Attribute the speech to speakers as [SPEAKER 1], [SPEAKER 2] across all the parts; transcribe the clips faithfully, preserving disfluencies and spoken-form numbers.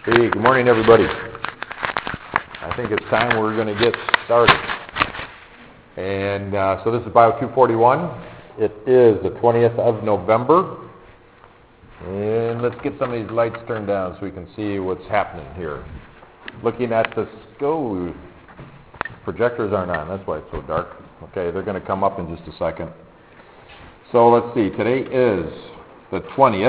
[SPEAKER 1] Hey, good morning, everybody. I think it's time we're going to get started. And uh, so this is Bio two forty-one. It is the twentieth of November. And let's get some of these lights turned down so we can see what's happening here. Looking at the scope. Projectors aren't on. That's why it's so dark. Okay, they're going to come up in just a second. So let's see. Today is the twentieth.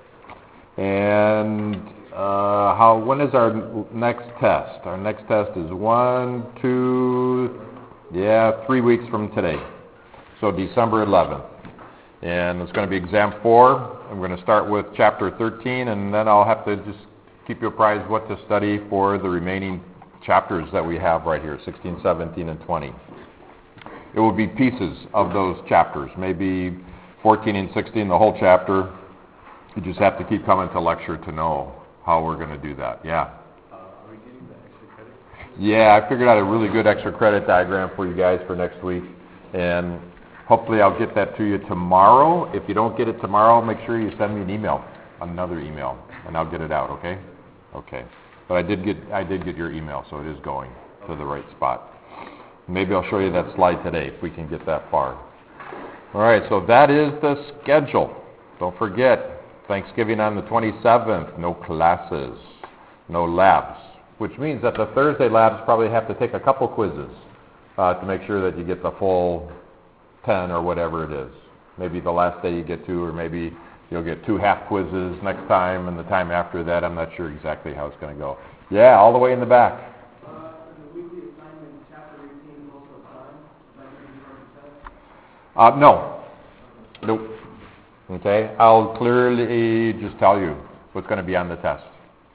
[SPEAKER 1] And uh, how? When is our next test? Our next test is one, two, yeah, three weeks from today. So December eleventh. And it's going to be exam four. I'm going to start with chapter thirteen, and then I'll have to just keep you apprised what to study for the remaining chapters that we have right here, sixteen, seventeen, and twenty. It will be pieces of those chapters, maybe fourteen and sixteen, the whole chapter. You just have to keep coming to lecture to know how we're going to do that. Yeah.
[SPEAKER 2] Uh, are we getting the extra credit?
[SPEAKER 1] Yeah, I figured out a really good extra credit diagram for you guys for next week, and hopefully I'll get that to you tomorrow. If you don't get it tomorrow, make sure you send me an email, another email, and I'll get it out, okay? Okay. But I did get I did get your email, so it is going to the right spot. Maybe I'll show you that slide today if we can get that far. All right, so that is the schedule. Don't forget, Thanksgiving on the twenty-seventh, no classes, no labs, which means that the Thursday labs probably have to take a couple quizzes uh, to make sure that you get the full ten or whatever it is. Maybe the last day you get two, or maybe you'll get two half quizzes next time, and the time after that, I'm not sure exactly how it's going to go. Yeah, all the way in the back.
[SPEAKER 2] Uh, the weekly assignment, chapter eighteen, is also assigned, like in the
[SPEAKER 1] Uh, no. Nope. Okay, I'll clearly just tell you what's going to be on the test.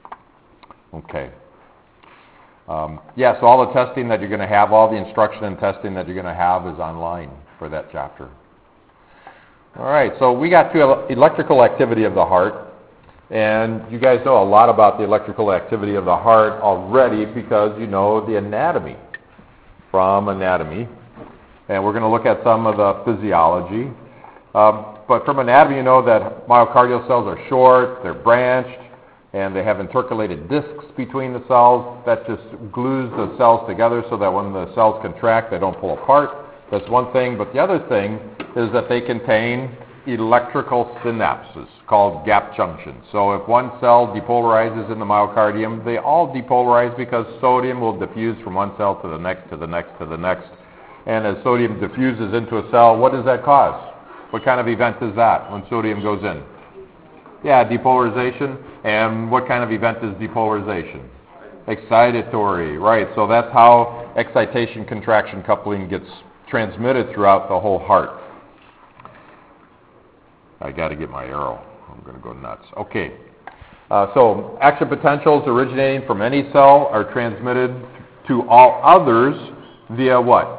[SPEAKER 1] Okay. Um, yeah, so all the testing that you're going to have, all the instruction and testing that you're going to have is online for that chapter. All right, so we got to electrical activity of the heart, and you guys know a lot about the electrical activity of the heart already because you know the anatomy from anatomy, and we're going to look at some of the physiology. Um, but from anatomy, you know that myocardial cells are short, they're branched, and they have intercalated discs between the cells that just glues the cells together so that when the cells contract, they don't pull apart. That's one thing. But the other thing is that they contain electrical synapses called gap junctions. So if one cell depolarizes in the myocardium, they all depolarize because sodium will diffuse from one cell to the next, to the next, to the next. And as sodium diffuses into a cell, what does that cause? What kind of event is that when sodium goes in? Yeah, depolarization. And what kind of event is depolarization? Excitatory, right. So that's how excitation contraction coupling gets transmitted throughout the whole heart. I got to get my arrow. I'm going to go nuts. Okay. Uh, so action potentials originating from any cell are transmitted to all others via what?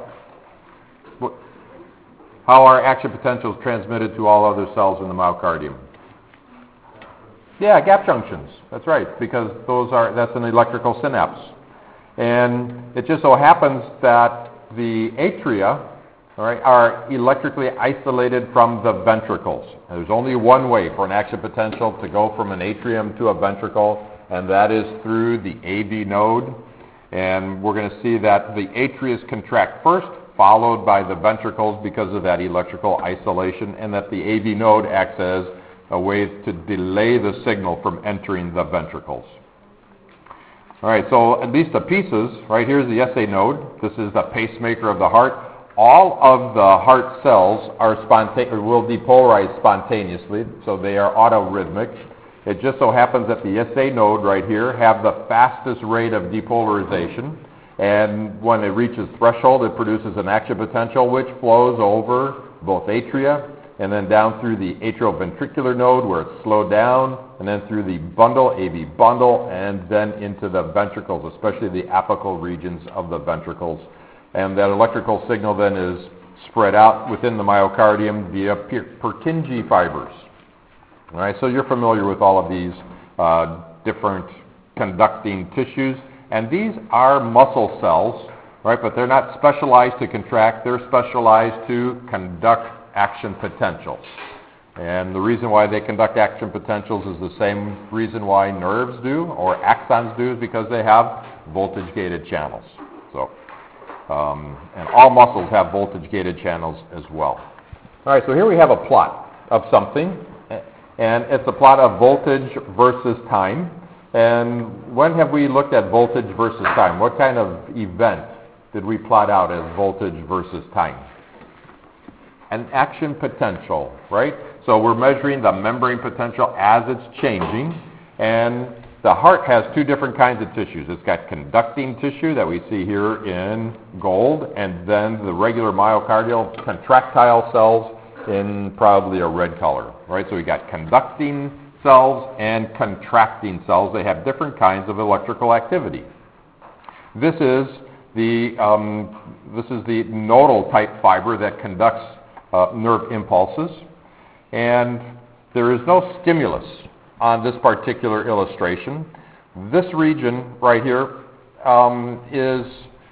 [SPEAKER 1] How are action potentials transmitted to all other cells in the myocardium? Yeah, gap junctions. That's right, because those are that's an electrical synapse. And it just so happens that the atria, all right, are electrically isolated from the ventricles. There's only one way for an action potential to go from an atrium to a ventricle, and that is through the A V node. And we're going to see that the atria contract first, followed by the ventricles because of that electrical isolation, and that the A V node acts as a way to delay the signal from entering the ventricles. All right, so at least the pieces, right here's the S A node. This is the pacemaker of the heart. All of the heart cells are sponta- or will depolarize spontaneously, so they are autorhythmic. It just so happens that the S A node right here have the fastest rate of depolarization, and when it reaches threshold, it produces an action potential which flows over both atria and then down through the atrioventricular node where it's slowed down, and then through the bundle, A V bundle, and then into the ventricles, especially the apical regions of the ventricles. And that electrical signal then is spread out within the myocardium via Purkinje fibers. All right, so you're familiar with all of these uh, different conducting tissues. And these are muscle cells, right? But they're not specialized to contract. They're specialized to conduct action potentials. And the reason why they conduct action potentials is the same reason why nerves do or axons do, is because they have voltage-gated channels. So, um, and all muscles have voltage-gated channels as well. All right, so here we have a plot of something, and it's a plot of voltage versus time. And when have we looked at voltage versus time? What kind of event did we plot out as voltage versus time? An action potential, right? So we're measuring the membrane potential as it's changing, and the heart has two different kinds of tissues. It's got conducting tissue that we see here in gold, and then the regular myocardial contractile cells in probably a red color, right? So we got conducting cells and contracting cells. They have different kinds of electrical activity. This is the um, this is the nodal type fiber that conducts uh, nerve impulses, and there is no stimulus on this particular illustration. This region right here um, is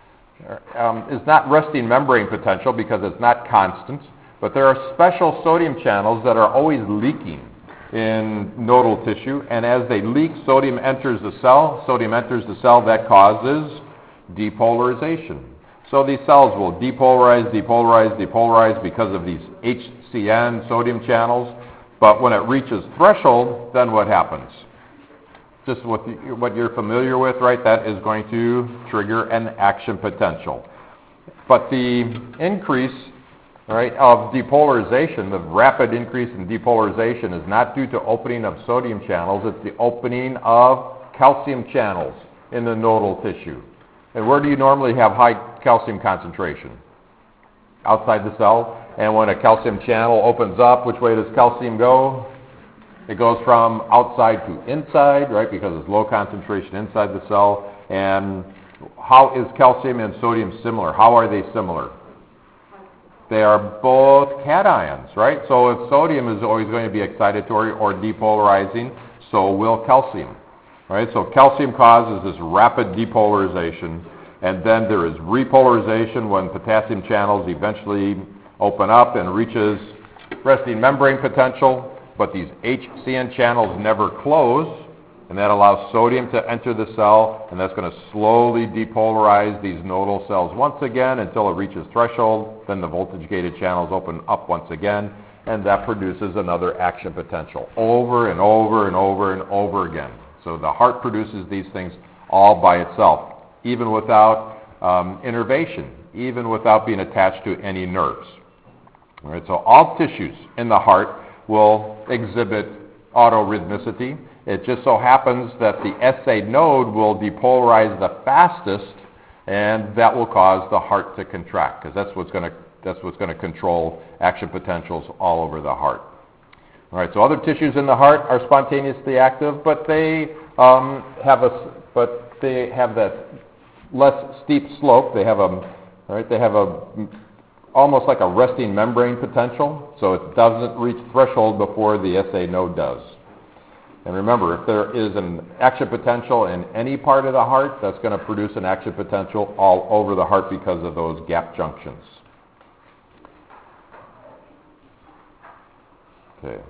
[SPEAKER 1] um, is not resting membrane potential because it's not constant, but there are special sodium channels that are always leaking in nodal tissue, and as they leak, sodium enters the cell. Sodium enters the cell, that causes depolarization. So these cells will depolarize, depolarize, depolarize because of these H C N sodium channels. But when it reaches threshold, then what happens? Just what, the, what you're familiar with, right? That is going to trigger an action potential. But the increase, right, of depolarization, the rapid increase in depolarization, is not due to opening of sodium channels. It's the opening of calcium channels in the nodal tissue. And where do you normally have high calcium concentration? Outside the cell. And when a calcium channel opens up, which way does calcium go? It goes from outside to inside, right, because it's low concentration inside the cell. And how is calcium and sodium similar? How are they similar? They are both cations, right? So if sodium is always going to be excitatory or depolarizing, so will calcium, right? So calcium causes this rapid depolarization, and then there is repolarization when potassium channels eventually open up and reaches resting membrane potential, but these H C N channels never close, and that allows sodium to enter the cell, and that's going to slowly depolarize these nodal cells once again until it reaches threshold. Then the voltage-gated channels open up once again, and that produces another action potential over and over and over and over again. So the heart produces these things all by itself, even without um, innervation, even without being attached to any nerves. All right, so all tissues in the heart will exhibit autorhythmicity. It just so happens that the S A node will depolarize the fastest, and that will cause the heart to contract, because that's what's going to that's what's going to control action potentials all over the heart. All right, so other tissues in the heart are spontaneously active, but they um, have a but they have that less steep slope. They have a all right, they have a almost like a resting membrane potential, so it doesn't reach threshold before the S A node does. And remember, if there is an action potential in any part of the heart, that's going to produce an action potential all over the heart because of those gap junctions. Okay.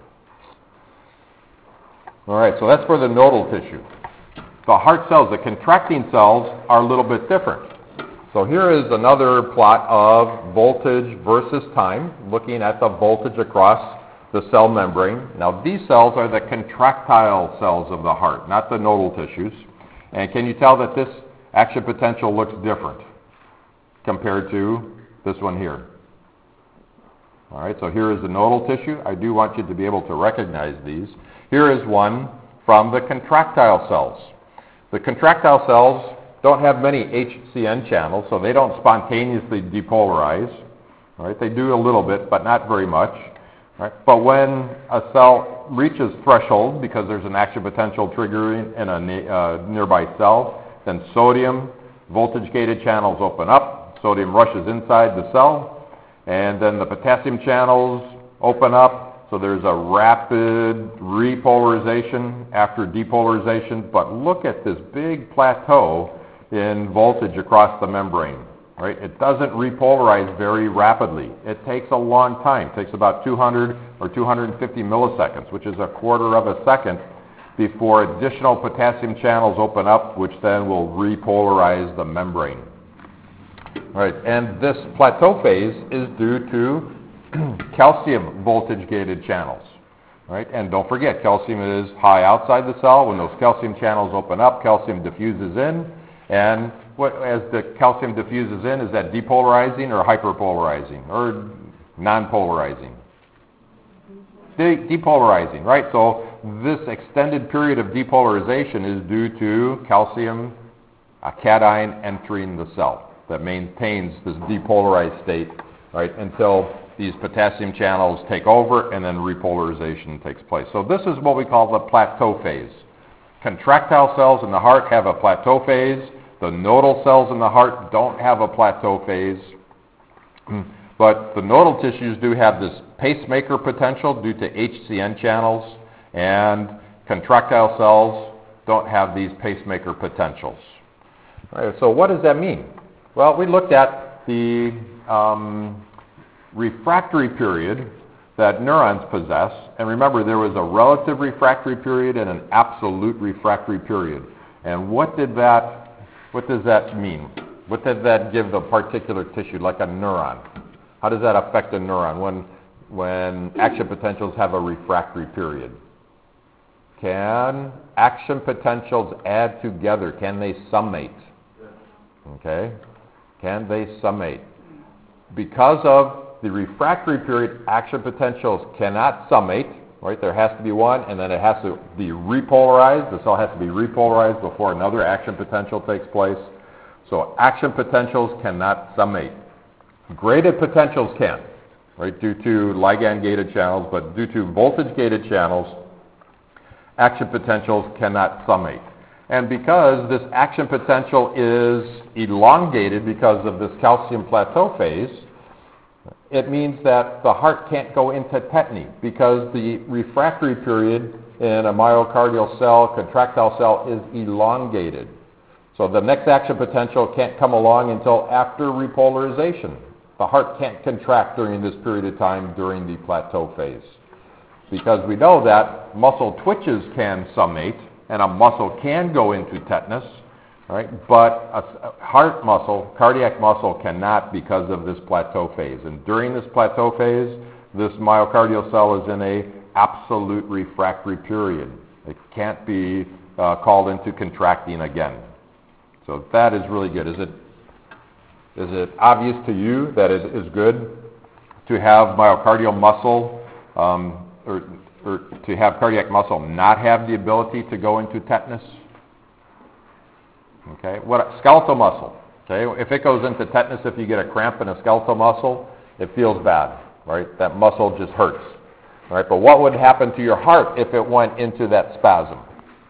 [SPEAKER 1] All right, so that's for the nodal tissue. The heart cells, the contracting cells, are a little bit different. So here is another plot of voltage versus time, looking at the voltage across the cell membrane. Now these cells are the contractile cells of the heart, not the nodal tissues. And can you tell that this action potential looks different compared to this one here? All right, so here is the nodal tissue. I do want you to be able to recognize these. Here is one from the contractile cells. The contractile cells don't have many H C N channels, so they don't spontaneously depolarize. All right, they do a little bit, but not very much. Right? But when a cell reaches threshold, because there's an action potential triggering in a na- uh, nearby cell, then sodium voltage-gated channels open up, sodium rushes inside the cell, and then the potassium channels open up, so there's a rapid repolarization after depolarization. But look at this big plateau in voltage across the membrane. right? It doesn't repolarize very rapidly. It takes a long time. It takes about two hundred or two hundred fifty milliseconds, which is a quarter of a second, before additional potassium channels open up, which then will repolarize the membrane. All right, and this plateau phase is due to calcium voltage-gated channels. Right? And don't forget, calcium is high outside the cell. When those calcium channels open up, calcium diffuses in. And what, as the calcium diffuses in, is that depolarizing or hyperpolarizing or non-polarizing? De- depolarizing, right? So this extended period of depolarization is due to calcium, a cation entering the cell that maintains this depolarized state, right, until these potassium channels take over and then repolarization takes place. So this is what we call the plateau phase. Contractile cells in the heart have a plateau phase. The nodal cells in the heart don't have a plateau phase. But the nodal tissues do have this pacemaker potential due to H C N channels, and contractile cells don't have these pacemaker potentials. All right, so what does that mean? Well, we looked at the um, refractory period that neurons possess, and remember there was a relative refractory period and an absolute refractory period. And what did that, what does that mean? What does that give the particular tissue, like a neuron? How does that affect a neuron when, when action potentials have a refractory period? Can action potentials add together? Can they summate? Okay, can they summate? Because of the refractory period, action potentials cannot summate, right? There has to be one, and then it has to be repolarized. The cell has to be repolarized before another action potential takes place. So action potentials cannot summate. Graded potentials can, right, due to ligand-gated channels, but due to voltage-gated channels, action potentials cannot summate. And because this action potential is elongated because of this calcium plateau phase, it means that the heart can't go into tetany because the refractory period in a myocardial cell, contractile cell, is elongated. So the next action potential can't come along until after repolarization. The heart can't contract during this period of time during the plateau phase. Because we know that muscle twitches can summate, and a muscle can go into tetanus, right? But a heart muscle, cardiac muscle, cannot because of this plateau phase. And during this plateau phase, this myocardial cell is in a absolute refractory period. It can't be uh, called into contracting again. So that is really good. Is it is it obvious to you that it is good to have myocardial muscle um, or, or to have cardiac muscle not have the ability to go into tetanus? Okay, what skeletal muscle? Okay, if it goes into tetanus, if you get a cramp in a skeletal muscle, it feels bad, right? That muscle just hurts, right? But what would happen to your heart if it went into that spasm?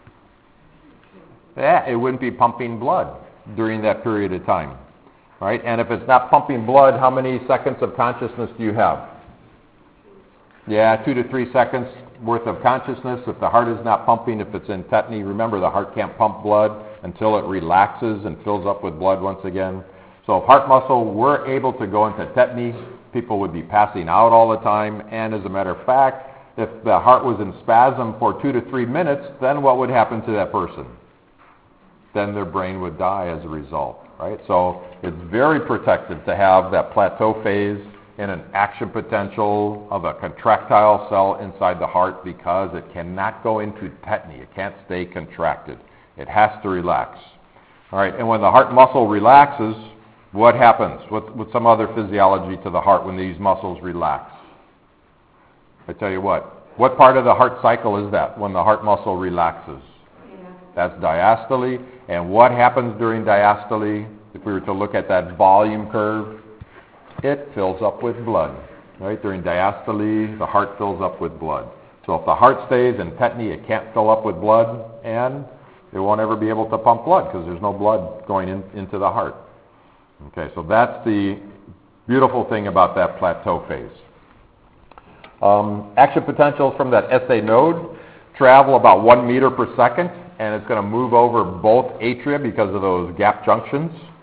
[SPEAKER 1] Yeah, it wouldn't be pumping blood during that period of time, right? And if it's not pumping blood, how many seconds of consciousness do you have? Yeah, two to three seconds worth of consciousness. If the heart is not pumping, if it's in tetany, remember the heart can't pump blood until it relaxes and fills up with blood once again. So if heart muscle were able to go into tetany, people would be passing out all the time. And as a matter of fact, if the heart was in spasm for two to three minutes, then what would happen to that person? Then their brain would die as a result, right? So it's very protective to have that plateau phase in an action potential of a contractile cell inside the heart because it cannot go into tetany. It can't stay contracted. It has to relax. All right, and when the heart muscle relaxes, what happens? What, what's some other physiology to the heart when these muscles relax? I tell you what. What part of the heart cycle is that when the heart muscle relaxes? That's diastole. And what happens during diastole? If we were to look at that volume curve, it fills up with blood. Right? During diastole, the heart fills up with blood. So if the heart stays in tetany, it can't fill up with blood, and it won't ever be able to pump blood because there's no blood going in, into the heart. Okay, so that's the beautiful thing about that plateau phase. Um, action potentials from that S A node travel about one meter per second, and it's going to move over both atria because of those gap junctions.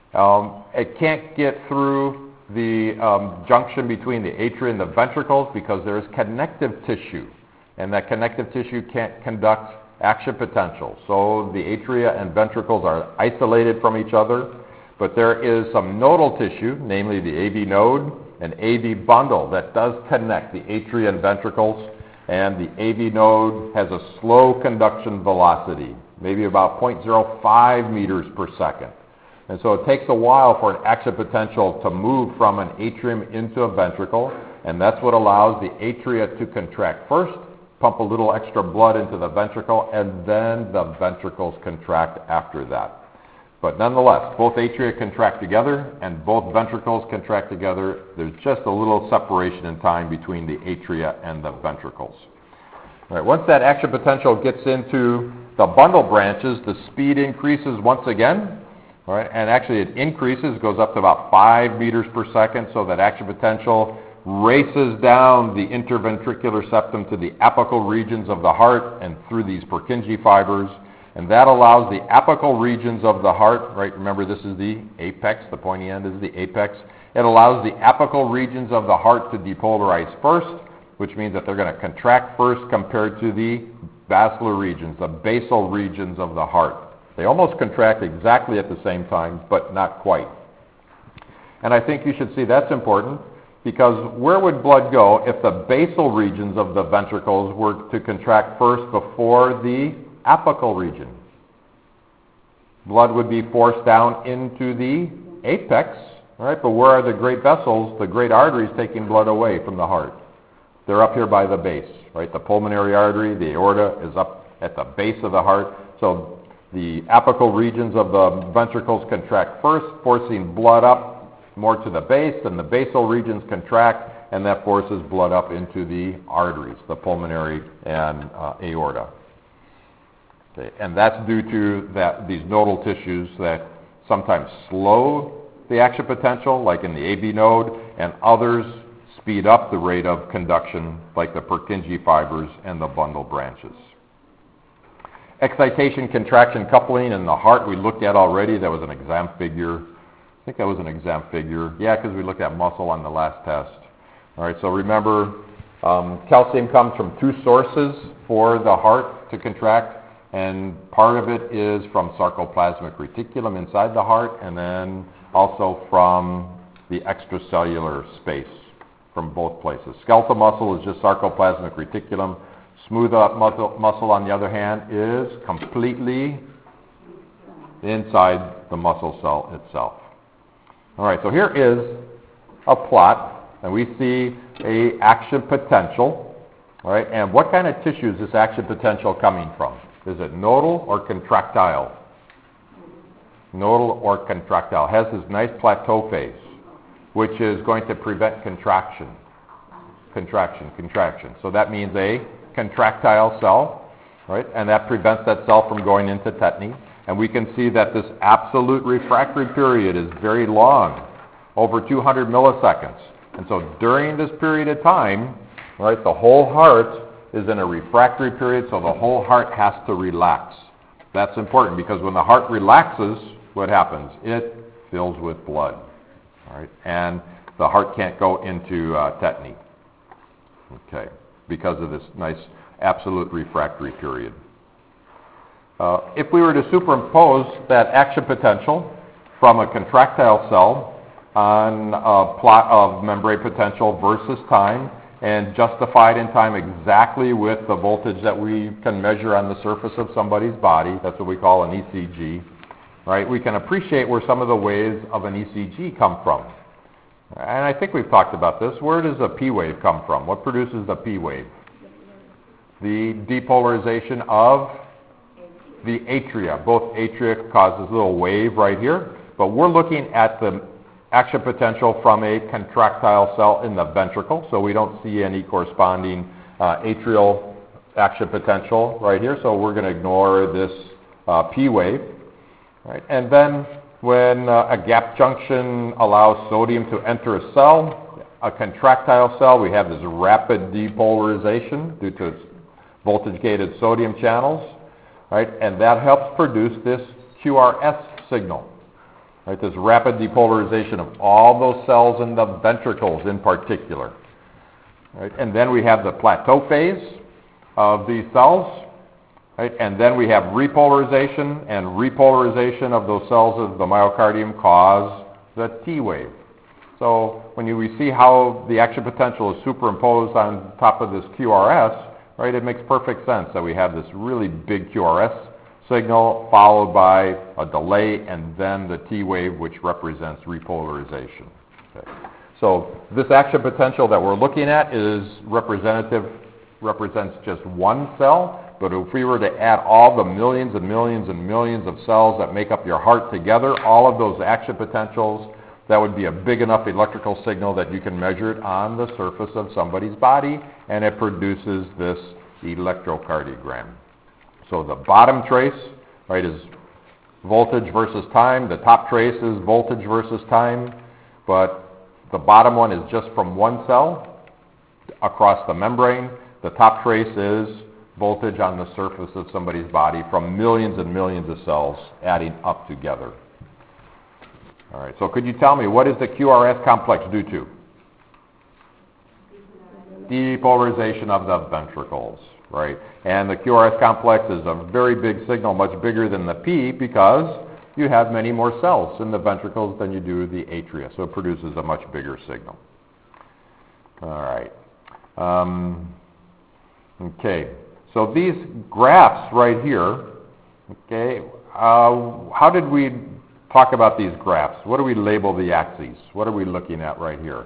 [SPEAKER 1] Um, it can't get through the um, junction between the atria and the ventricles because there is connective tissue, and that connective tissue can't conduct action potential. So the atria and ventricles are isolated from each other, but there is some nodal tissue, namely the A V node and A V bundle, that does connect the atria and ventricles, and the A V node has a slow conduction velocity, maybe about zero point zero five meters per second. And so it takes a while for an action potential to move from an atrium into a ventricle, and that's what allows the atria to contract first, pump a little extra blood into the ventricle, and then the ventricles contract after that. But nonetheless, both atria contract together and both ventricles contract together. There's just a little separation in time between the atria and the ventricles. All right, once that action potential gets into the bundle branches, the speed increases once again. All right, and actually it increases, goes up to about five meters per second, so that action potential races down the interventricular septum to the apical regions of the heart and through these Purkinje fibers, and that allows the apical regions of the heart, right, remember this is the apex, the pointy end is the apex, it allows the apical regions of the heart to depolarize first, which means that they're going to contract first compared to the basilar regions, the basal regions of the heart. They almost contract exactly at the same time, but not quite. And I think you should see that's important, because where would blood go if the basal regions of the ventricles were to contract first before the apical region? Blood would be forced down into the apex, right? But where are the great vessels, the great arteries taking blood away from the heart? They're up here by the base, right? The pulmonary artery, the aorta is up at the base of the heart. So the apical regions of the ventricles contract first, forcing blood up more to the base, and the basal regions contract, and that forces blood up into the arteries, the pulmonary and uh, aorta. Okay. And that's due to that, these nodal tissues that sometimes slow the action potential, like in the A V node, and others speed up the rate of conduction, like the Purkinje fibers and the bundle branches. Excitation, contraction, coupling in the heart we looked at already. That was an exam figure. I think that was an exam figure. Yeah, because we looked at muscle on the last test. All right, so remember, um, calcium comes from two sources for the heart to contract, and part of it is from sarcoplasmic reticulum inside the heart, and then also from the extracellular space from both places. Skeletal muscle is just sarcoplasmic reticulum. Smooth up muscle, muscle, on the other hand, is completely inside the muscle cell itself. All right, so here is a plot, and we see a action potential. All right, and what kind of tissue is this action potential coming from? Is it nodal or contractile? Nodal or contractile. It has this nice plateau phase, which is going to prevent contraction. Contraction, contraction. So that means a contractile cell, right? And that prevents that cell from going into tetany. And we can see that this absolute refractory period is very long, over two hundred milliseconds. And so during this period of time, right, the whole heart is in a refractory period, so the whole heart has to relax. That's important because when the heart relaxes, what happens? It fills with blood, all right? And the heart can't go into uh, tetany, okay, because of this nice absolute refractory period. Uh, if we were to superimpose that action potential from a contractile cell on a plot of membrane potential versus time, and justify it in time exactly with the voltage that we can measure on the surface of somebody's body, that's what we call an E C G, right? We can appreciate where some of the waves of an E C G come from. And I think we've talked about this. Where does a P wave come from? What produces the P wave? The depolarization of the atria. Both atria causes a little wave right here, but we're looking at the action potential from a contractile cell in the ventricle, so we don't see any corresponding uh, atrial action potential right here, so we're going to ignore this uh, P wave. Right? And then when uh, a gap junction allows sodium to enter a cell, a contractile cell, we have this rapid depolarization due to its voltage-gated sodium channels, right? And that helps produce this Q R S signal. Right, this rapid depolarization of all those cells in the ventricles in particular. Right, and then we have the plateau phase of these cells. Right, and then we have repolarization, and repolarization of those cells of the myocardium cause the T wave. So when you, we see how the action potential is superimposed on top of this Q R S, right, it makes perfect sense that we have this really big Q R S signal followed by a delay and then the T wave, which represents repolarization. Okay. So this action potential that we're looking at is representative, represents just one cell, but if we were to add all the millions and millions and millions of cells that make up your heart together, all of those action potentials, that would be a big enough electrical signal that you can measure it on the surface of somebody's body, and it produces this electrocardiogram. So the bottom trace, right, is voltage versus time. The top trace is voltage versus time. But the bottom one is just from one cell across the membrane. The top trace is voltage on the surface of somebody's body from millions and millions of cells adding up together. All right, so could you tell me, what does the Q R S complex do to? Depolarization of the ventricles. Right, and the Q R S complex is a very big signal, much bigger than the P, because you have many more cells in the ventricles than you do the atria, so it produces a much bigger signal. All right. Um, okay, so these graphs right here, okay, uh, how did we talk about these graphs? What do we label the axes? What are we looking at right here?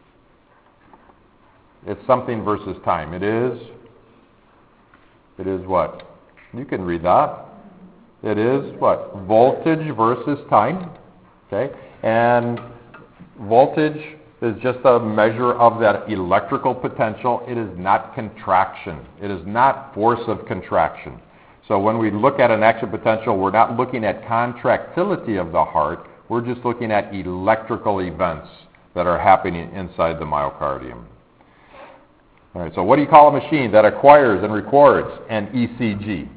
[SPEAKER 1] It's something versus time. It is... It is what? You can read that. It is what? Voltage versus time. Okay? And voltage is just a measure of that electrical potential. It is not contraction. It is not force of contraction. So when we look at an action potential, we're not looking at contractility of the heart. We're just looking at electrical events that are happening inside the myocardium. All right, so what do you call a machine that acquires and records an E C G?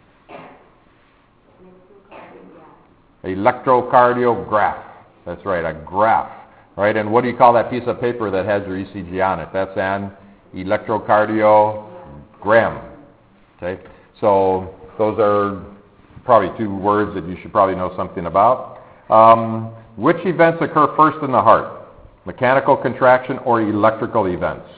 [SPEAKER 1] Electrocardiograph. That's right, a graph. Right, and what do you call that piece of paper that has your E C G on it? That's an electrocardiogram. Okay, so those are probably two words that you should probably know something about. Um, which events occur first in the heart? Mechanical contraction or electrical events?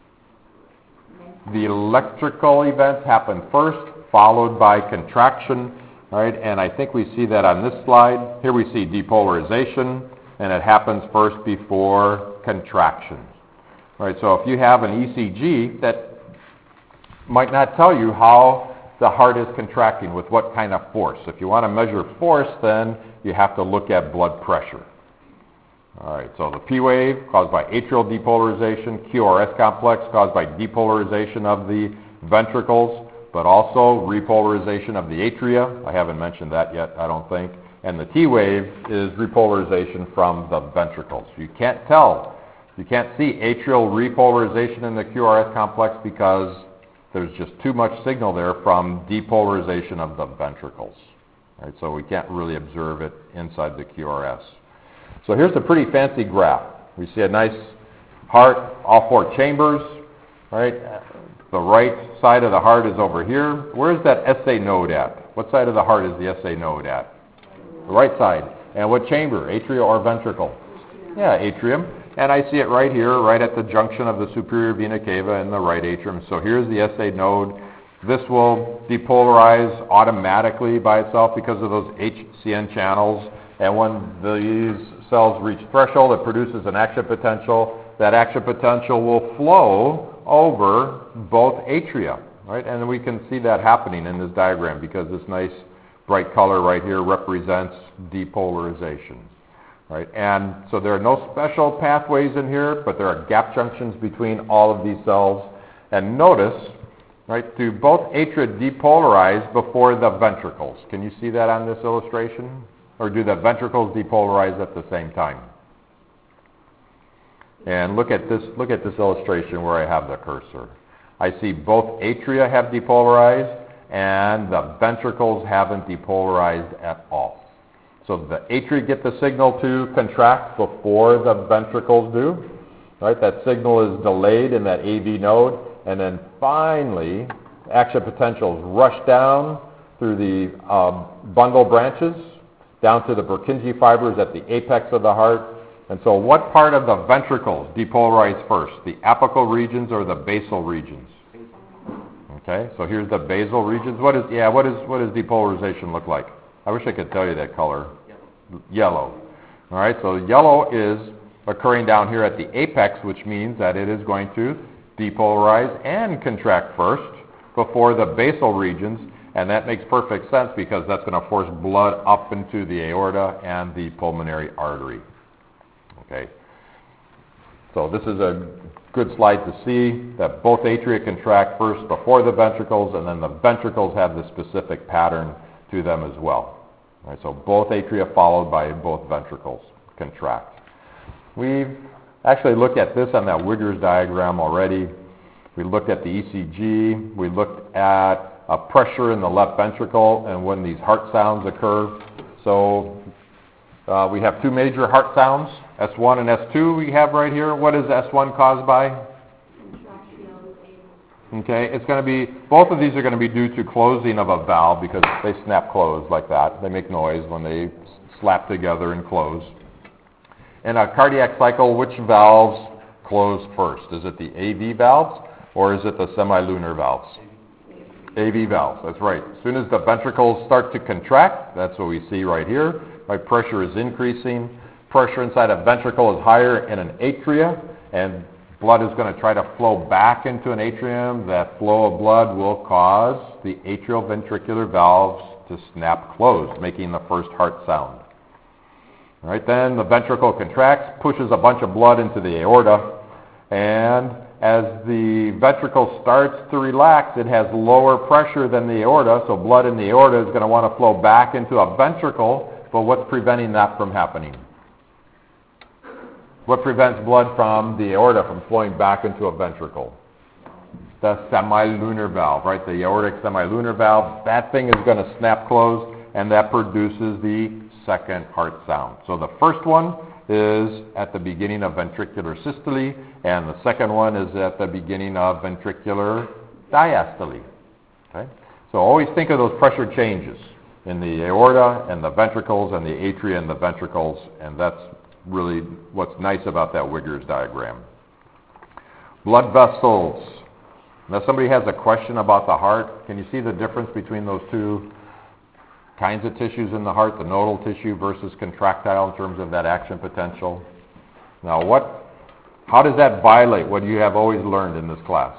[SPEAKER 1] The electrical events happen first, followed by contraction, right? And I think we see that on this slide. Here we see depolarization, and it happens first before contraction. Right? So if you have an E C G, that might not tell you how the heart is contracting, with what kind of force. If you want to measure force, then you have to look at blood pressure. All right, so the P wave caused by atrial depolarization, Q R S complex caused by depolarization of the ventricles, but also repolarization of the atria. I haven't mentioned that yet, I don't think. And the T wave is repolarization from the ventricles. You can't tell. You can't see atrial repolarization in the Q R S complex because there's just too much signal there from depolarization of the ventricles. All right, so we can't really observe it inside the Q R S. So here's a pretty fancy graph. We see a nice heart, all four chambers, right? The right side of the heart is over here. Where's that S A node at? What side of the heart is the S A node at? The right side. And what chamber? Atria or ventricle? Yeah, atrium. And I see it right here, right at the junction of the superior vena cava and the right atrium. So here's the S A node. This will depolarize automatically by itself because of those H C N channels. And when these cells reach threshold, it produces an action potential. That action potential will flow over both atria, right? And we can see that happening in this diagram because this nice bright color right here represents depolarization, right? And so there are no special pathways in here, but there are gap junctions between all of these cells. And notice, right, do both atria depolarize before the ventricles? Can you see that on this illustration? Or do the ventricles depolarize at the same time? And look at this, look at this illustration where I have the cursor. I see both atria have depolarized and the ventricles haven't depolarized at all. So the atria get the signal to contract before the ventricles do. Right? That signal is delayed in that A V node, and then finally, action potentials rush down through the uh, bundle branches, down to the Purkinje fibers at the apex of the heart. And so what part of the ventricles depolarize first, the apical regions or the basal regions? Okay, so here's the basal regions. What is, yeah, what is, what does depolarization look like? I wish I could tell you that color. Yellow. Yellow. All right, so yellow is occurring down here at the apex, which means that it is going to depolarize and contract first before the basal regions, and that makes perfect sense because that's going to force blood up into the aorta and the pulmonary artery. Okay, so this is a good slide to see that both atria contract first before the ventricles, and then the ventricles have the specific pattern to them as well. All right, so both atria followed by both ventricles contract. We've actually looked at this on that Wiggers diagram already. We looked at the E C G. We looked at a pressure in the left ventricle and when these heart sounds occur. So uh, we have two major heart sounds, S one and S two we have right here. What is S one caused by? Okay, it's going to be, both of these are going to be due to closing of a valve because they snap closed like that. They make noise when they slap together and close. In a cardiac cycle, which valves close first? Is it the A V valves or is it the semilunar valves? A V valves, that's right. As soon as the ventricles start to contract, that's what we see right here. My pressure is increasing. Pressure inside a ventricle is higher in an atria, and blood is going to try to flow back into an atrium. That flow of blood will cause the atrioventricular valves to snap closed, making the first heart sound. All right, then the ventricle contracts, pushes a bunch of blood into the aorta, and as the ventricle starts to relax, it has lower pressure than the aorta, so blood in the aorta is going to want to flow back into a ventricle, but what's preventing that from happening? What prevents blood from the aorta from flowing back into a ventricle? The semilunar valve, right? The aortic semilunar valve. That thing is going to snap closed, and that produces the second heart sound. So the first one is at the beginning of ventricular systole, and the second one is at the beginning of ventricular diastole. Okay? So always think of those pressure changes in the aorta and the ventricles and the atria and the ventricles, and that's really what's nice about that Wiggers diagram. Blood vessels. Now somebody has a question about the heart. Can you see the difference between those two kinds of tissues in the heart, the nodal tissue versus contractile in terms of that action potential? Now what, how does that violate what you have always learned in this class?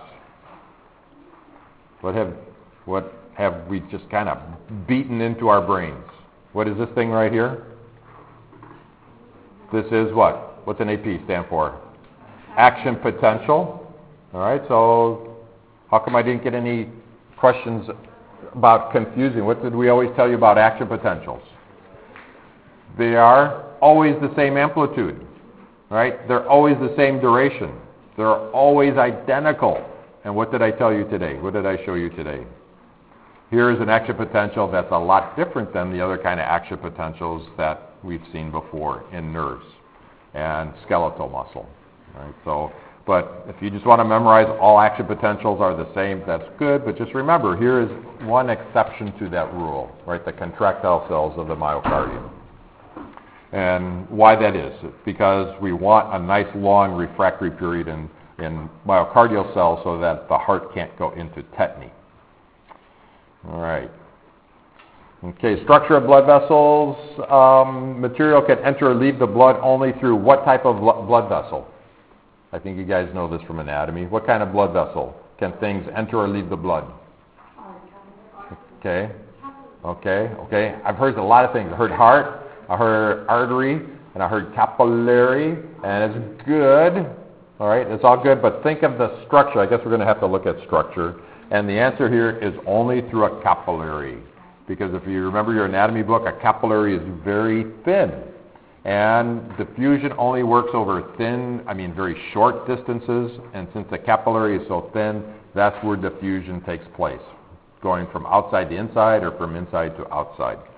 [SPEAKER 1] What have, what have we just kind of beaten into our brains? What is this thing right here? This is what? What's an A P stand for? Action potential. All right, so how come I didn't get any questions about confusing? What did we always tell you about action potentials? They are always the same amplitude, right? They're always the same duration. They're always identical. And what did I tell you today? What did I show you today? Here is an action potential that's a lot different than the other kind of action potentials that we've seen before in nerves and skeletal muscle. Right? So, but if you just want to memorize all action potentials are the same, that's good. But just remember, here is one exception to that rule, right? The contractile cells of the myocardium. And why that is, because we want a nice long refractory period in, in myocardial cells so that the heart can't go into tetany. All right. Okay, structure of blood vessels. Um, material can enter or leave the blood only through what type of blood vessel? I think you guys know this from anatomy. What kind of blood vessel can things enter or leave the blood? Okay, okay, okay. I've heard a lot of things. I heard heart, I heard artery, and I heard capillary, and it's good. All right, it's all good, but think of the structure. I guess we're going to have to look at structure. And the answer here is only through a capillary. Because if you remember your anatomy book, a capillary is very thin. And diffusion only works over thin, I mean very short distances. And since the capillary is so thin, that's where diffusion takes place, going from outside to inside or from inside to outside.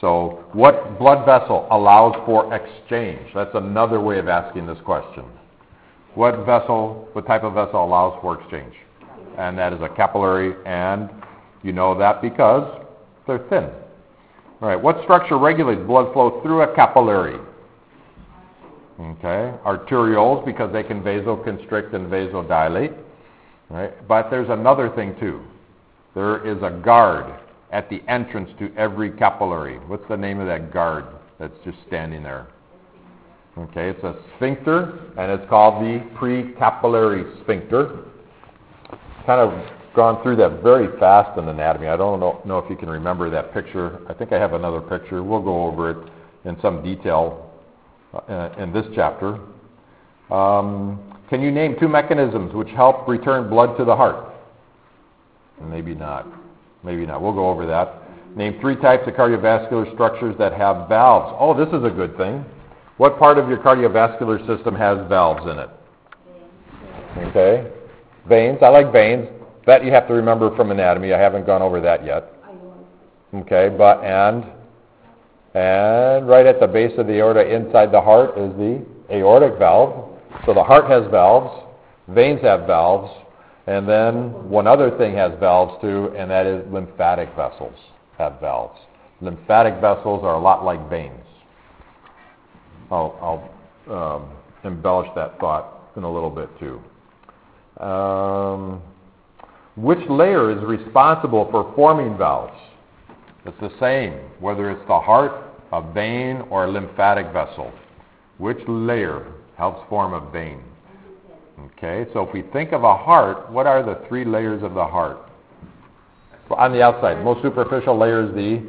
[SPEAKER 1] So what blood vessel allows for exchange? That's another way of asking this question. What vessel, what type of vessel allows for exchange? And that is a capillary, and you know that because they're thin. All right, what structure regulates blood flow through a capillary? Okay, arterioles, because they can vasoconstrict and vasodilate. Right? But there's another thing too. There is a guard at the entrance to every capillary. What's the name of that guard that's just standing there? Okay, it's a sphincter, and it's called the precapillary sphincter. Kind of gone through that very fast in anatomy. I don't know, know if you can remember that picture. I think I have another picture. We'll go over it in some detail uh, in this chapter. Um, can you name two mechanisms which help return blood to the heart? Maybe not. Maybe not. We'll go over that. Name three types of cardiovascular structures that have valves. Oh, this is a good thing. What part of your cardiovascular system has valves in it? Okay. Veins. I like veins. That you have to remember from anatomy. I haven't gone over that yet. Okay, but and and right at the base of the aorta inside the heart is the aortic valve. So the heart has valves, veins have valves, and then one other thing has valves too, and that is lymphatic vessels have valves. Lymphatic vessels are a lot like veins. I'll, I'll um, embellish that thought in a little bit too. Um, which layer is responsible for forming valves? It's the same, whether it's the heart, a vein, or a lymphatic vessel. Which layer helps form a vein? Okay, so if we think of a heart, what are the three layers of the heart? Well, on the outside, most superficial layer is the...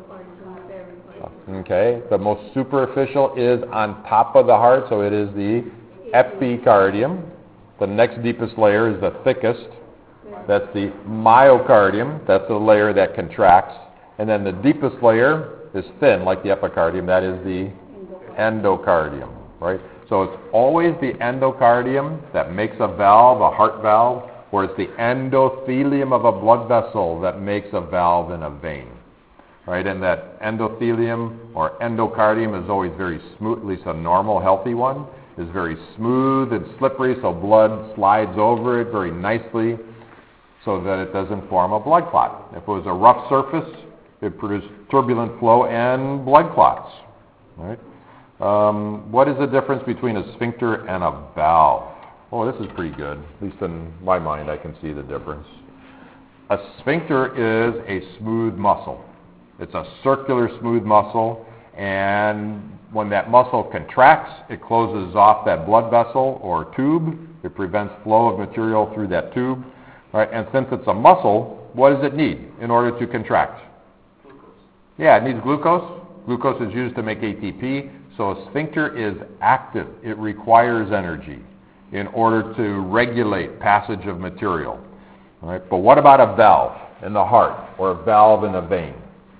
[SPEAKER 1] Okay, the most superficial is on top of the heart, so it is the epicardium. The next deepest layer is the thickest. That's the myocardium. That's the layer that contracts. And then the deepest layer is thin, like the epicardium. That is the endocardium, right? So it's always the endocardium that makes a valve, a heart valve, or it's the endothelium of a blood vessel that makes a valve in a vein, right? And that endothelium or endocardium is always very smooth, at least a normal, healthy one, is very smooth and slippery, so blood slides over it very nicely so that it doesn't form a blood clot. If it was a rough surface, it produced turbulent flow and blood clots, right? Um, what is the difference between a sphincter and a valve? Oh, this is pretty good. At least in my mind, I can see the difference. A sphincter is a smooth muscle. It's a circular smooth muscle, and when that muscle contracts, it closes off that blood vessel or tube. It prevents flow of material through that tube. Right? And since it's a muscle, what does it need in order to contract? Glucose. Yeah, it needs glucose. Glucose is used to make A T P. So a sphincter is active. It requires energy in order to regulate passage of material. Right? But what about a valve in the heart or a valve in a vein?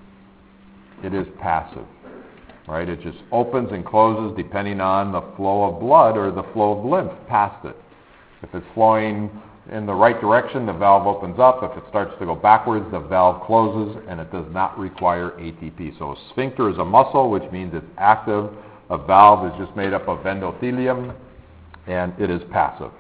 [SPEAKER 1] It is passive. Right? It just opens and closes depending on the flow of blood or the flow of lymph past it. If it's flowing in the right direction, the valve opens up. If it starts to go backwards, the valve closes, and it does not require A T P. So a sphincter is a muscle, which means it's active. A valve is just made up of endothelium, and it is passive.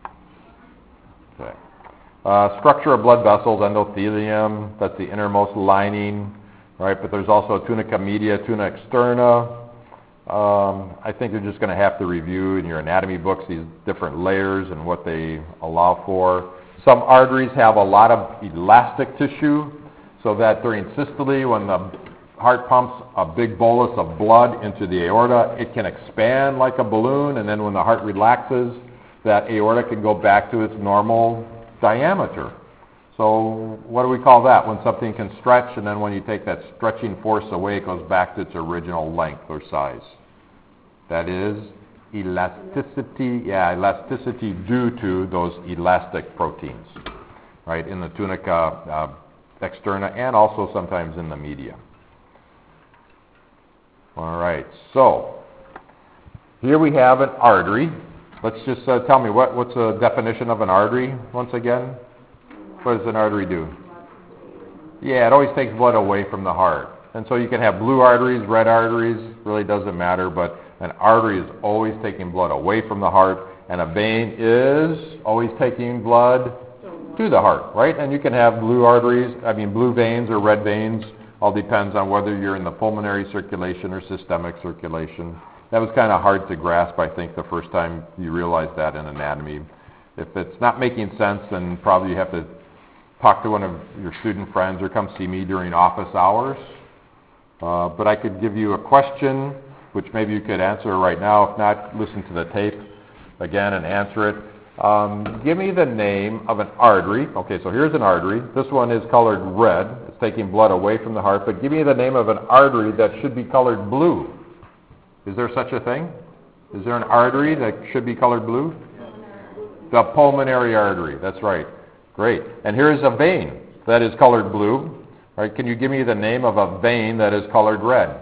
[SPEAKER 1] Okay. Uh, structure of blood vessels, endothelium, that's the innermost lining, right? But there's also tunica media, tunica externa. Um, I think you're just going to have to review in your anatomy books these different layers and what they allow for. Some arteries have a lot of elastic tissue, so that during systole, when the heart pumps a big bolus of blood into the aorta, it can expand like a balloon, and then when the heart relaxes, that aorta can go back to its normal diameter. So what do we call that? When something can stretch, and then when you take that stretching force away, it goes back to its original length or size. That is elasticity, yeah, elasticity due to those elastic proteins, right, in the tunica uh, externa and also sometimes in the media. All right, so here we have an artery. Let's just uh, tell me, what, what's the definition of an artery once again? What does an artery do? Yeah, it always takes blood away from the heart. And so you can have blue arteries, red arteries, really doesn't matter, but an artery is always taking blood away from the heart, and a vein is always taking blood to the heart, right? And you can have blue arteries, I mean blue veins or red veins, all depends on whether you're in the pulmonary circulation or systemic circulation. That was kind of hard to grasp, I think, the first time you realized that in anatomy. If it's not making sense, then probably you have to talk to one of your student friends or come see me during office hours. Uh, but I could give you a question, which maybe you could answer right now. If not, listen to the tape again and answer it. Um, give me the name of an artery. Okay, so here's an artery. This one is colored red. It's taking blood away from the heart. But give me the name of an artery that should be colored blue. Is there such a thing? Is there an artery that should be colored blue? The pulmonary artery. That's right. Great. And here's a vein that is colored blue. Right? Can you give me the name of a vein that is colored red?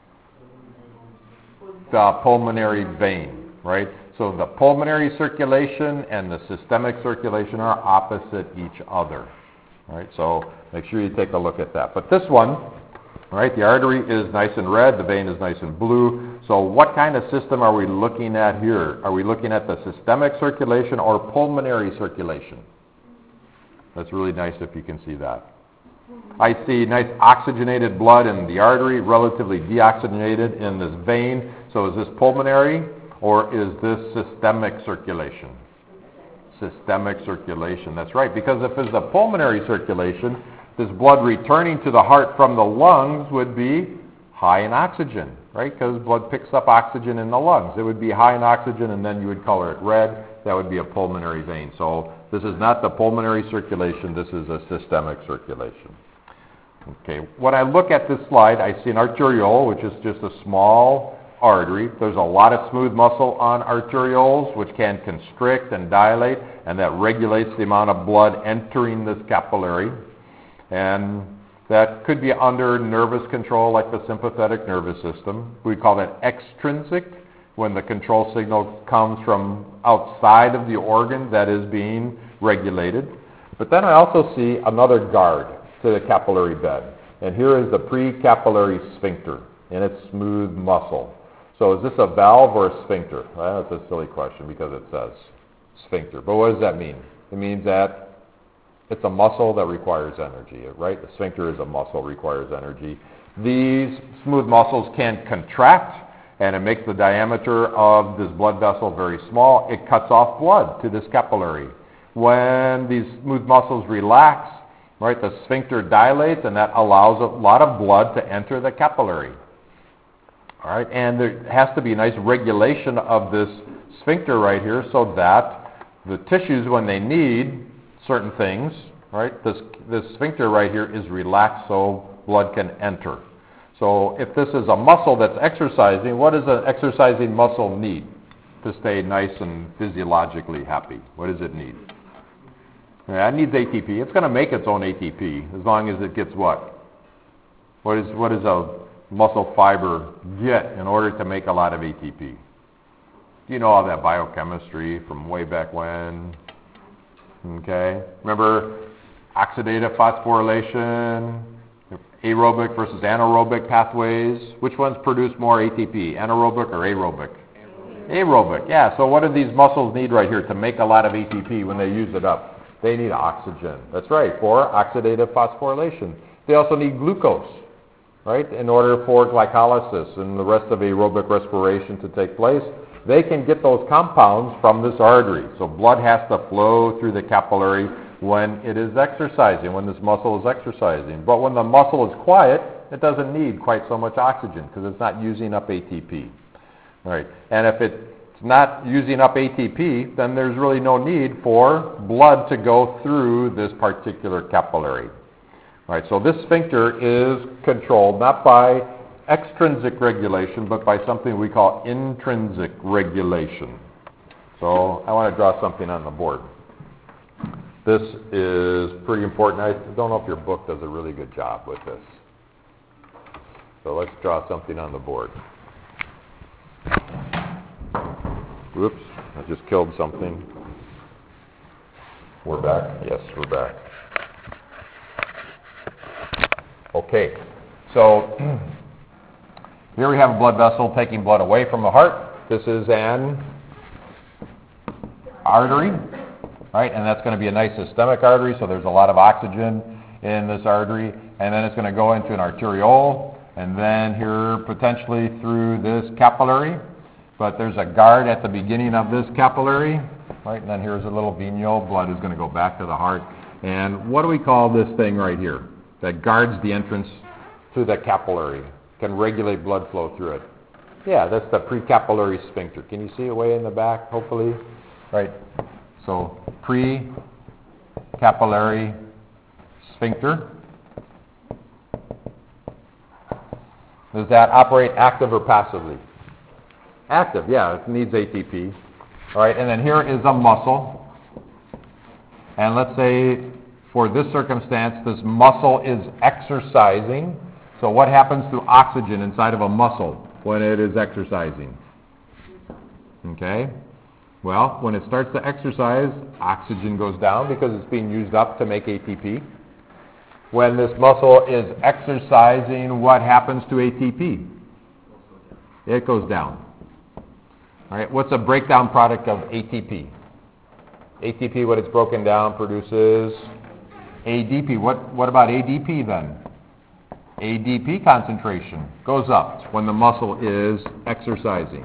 [SPEAKER 1] The pulmonary vein. Right? So the pulmonary circulation and the systemic circulation are opposite each other. Right? So make sure you take a look at that. But this one, right, the artery is nice and red, the vein is nice and blue. So what kind of system are we looking at here? Are we looking at the systemic circulation or pulmonary circulation? That's really nice if you can see that. I see nice oxygenated blood in the artery, relatively deoxygenated in this vein. So is this pulmonary or is this systemic circulation? Systemic circulation, that's right. Because if it's a pulmonary circulation, this blood returning to the heart from the lungs would be high in oxygen, right? Because blood picks up oxygen in the lungs. It would be high in oxygen and then you would color it red. That would be a pulmonary vein. So this is not the pulmonary circulation, this is a systemic circulation. Okay, when I look at this slide, I see an arteriole, which is just a small artery. There's a lot of smooth muscle on arterioles, which can constrict and dilate, and that regulates the amount of blood entering this capillary. And that could be under nervous control, like the sympathetic nervous system. We call that extrinsic, when the control signal comes from outside of the organ that is being regulated. But then I also see another guard to the capillary bed. And here is the precapillary sphincter, and it's smooth muscle. So is this a valve or a sphincter? Well, that's a silly question because it says sphincter. But what does that mean? It means that it's a muscle that requires energy, right? The sphincter is a muscle, requires energy. These smooth muscles can contract, and it makes the diameter of this blood vessel very small. It cuts off blood to this capillary. When these smooth muscles relax, right, the sphincter dilates, and that allows a lot of blood to enter the capillary. All right, and there has to be a nice regulation of this sphincter right here so that the tissues, when they need certain things, right, this, this sphincter right here is relaxed so blood can enter. So if this is a muscle that's exercising, what does an exercising muscle need to stay nice and physiologically happy? What does it need? Yeah, it needs A T P. It's going to make its own A T P as long as it gets what? What is what does a muscle fiber get in order to make a lot of A T P? Do you know all that biochemistry from way back when? Okay. Remember oxidative phosphorylation, aerobic versus anaerobic pathways? Which ones produce more A T P, anaerobic or aerobic? Aerobic, yeah. So what do these muscles need right here to make a lot of A T P when they use it up? They need oxygen. That's right, for oxidative phosphorylation. They also need glucose, right, in order for glycolysis and the rest of aerobic respiration to take place. They can get those compounds from this artery. So blood has to flow through the capillary when it is exercising, when this muscle is exercising. But when the muscle is quiet, it doesn't need quite so much oxygen because it's not using up A T P. All right. And if it's not using up A T P, then there's really no need for blood to go through this particular capillary. All right, so this sphincter is controlled not by extrinsic regulation, but by something we call intrinsic regulation. So I want to draw something on the board. This is pretty important. I don't know if your book does a really good job with this. So let's draw something on the board. Whoops, I just killed something. We're back? Yes, we're back. Okay, So here we have a blood vessel taking blood away from the heart. This is an artery, right? And that's going to be a nice systemic artery, so there's a lot of oxygen in this artery. And then it's going to go into an arteriole, and then here potentially through this capillary. But there's a guard at the beginning of this capillary, right? And then here's a little venule. Blood is going to go back to the heart. And what do we call this thing right here that guards the entrance to the capillary, can regulate blood flow through it? Yeah, that's the precapillary sphincter. Can you see it way in the back, hopefully? Right. So precapillary sphincter. Does that operate active or passively? Active, yeah, it needs A T P. All right, and then here is a muscle. And let's say for this circumstance, this muscle is exercising. So what happens to oxygen inside of a muscle when it is exercising? Okay. Well, when it starts to exercise, oxygen goes down because it's being used up to make A T P. When this muscle is exercising, what happens to A T P? It goes down. All right, what's a breakdown product of A T P? A T P, when it's broken down, produces A D P. What, what about A D P then? A D P concentration goes up when the muscle is exercising.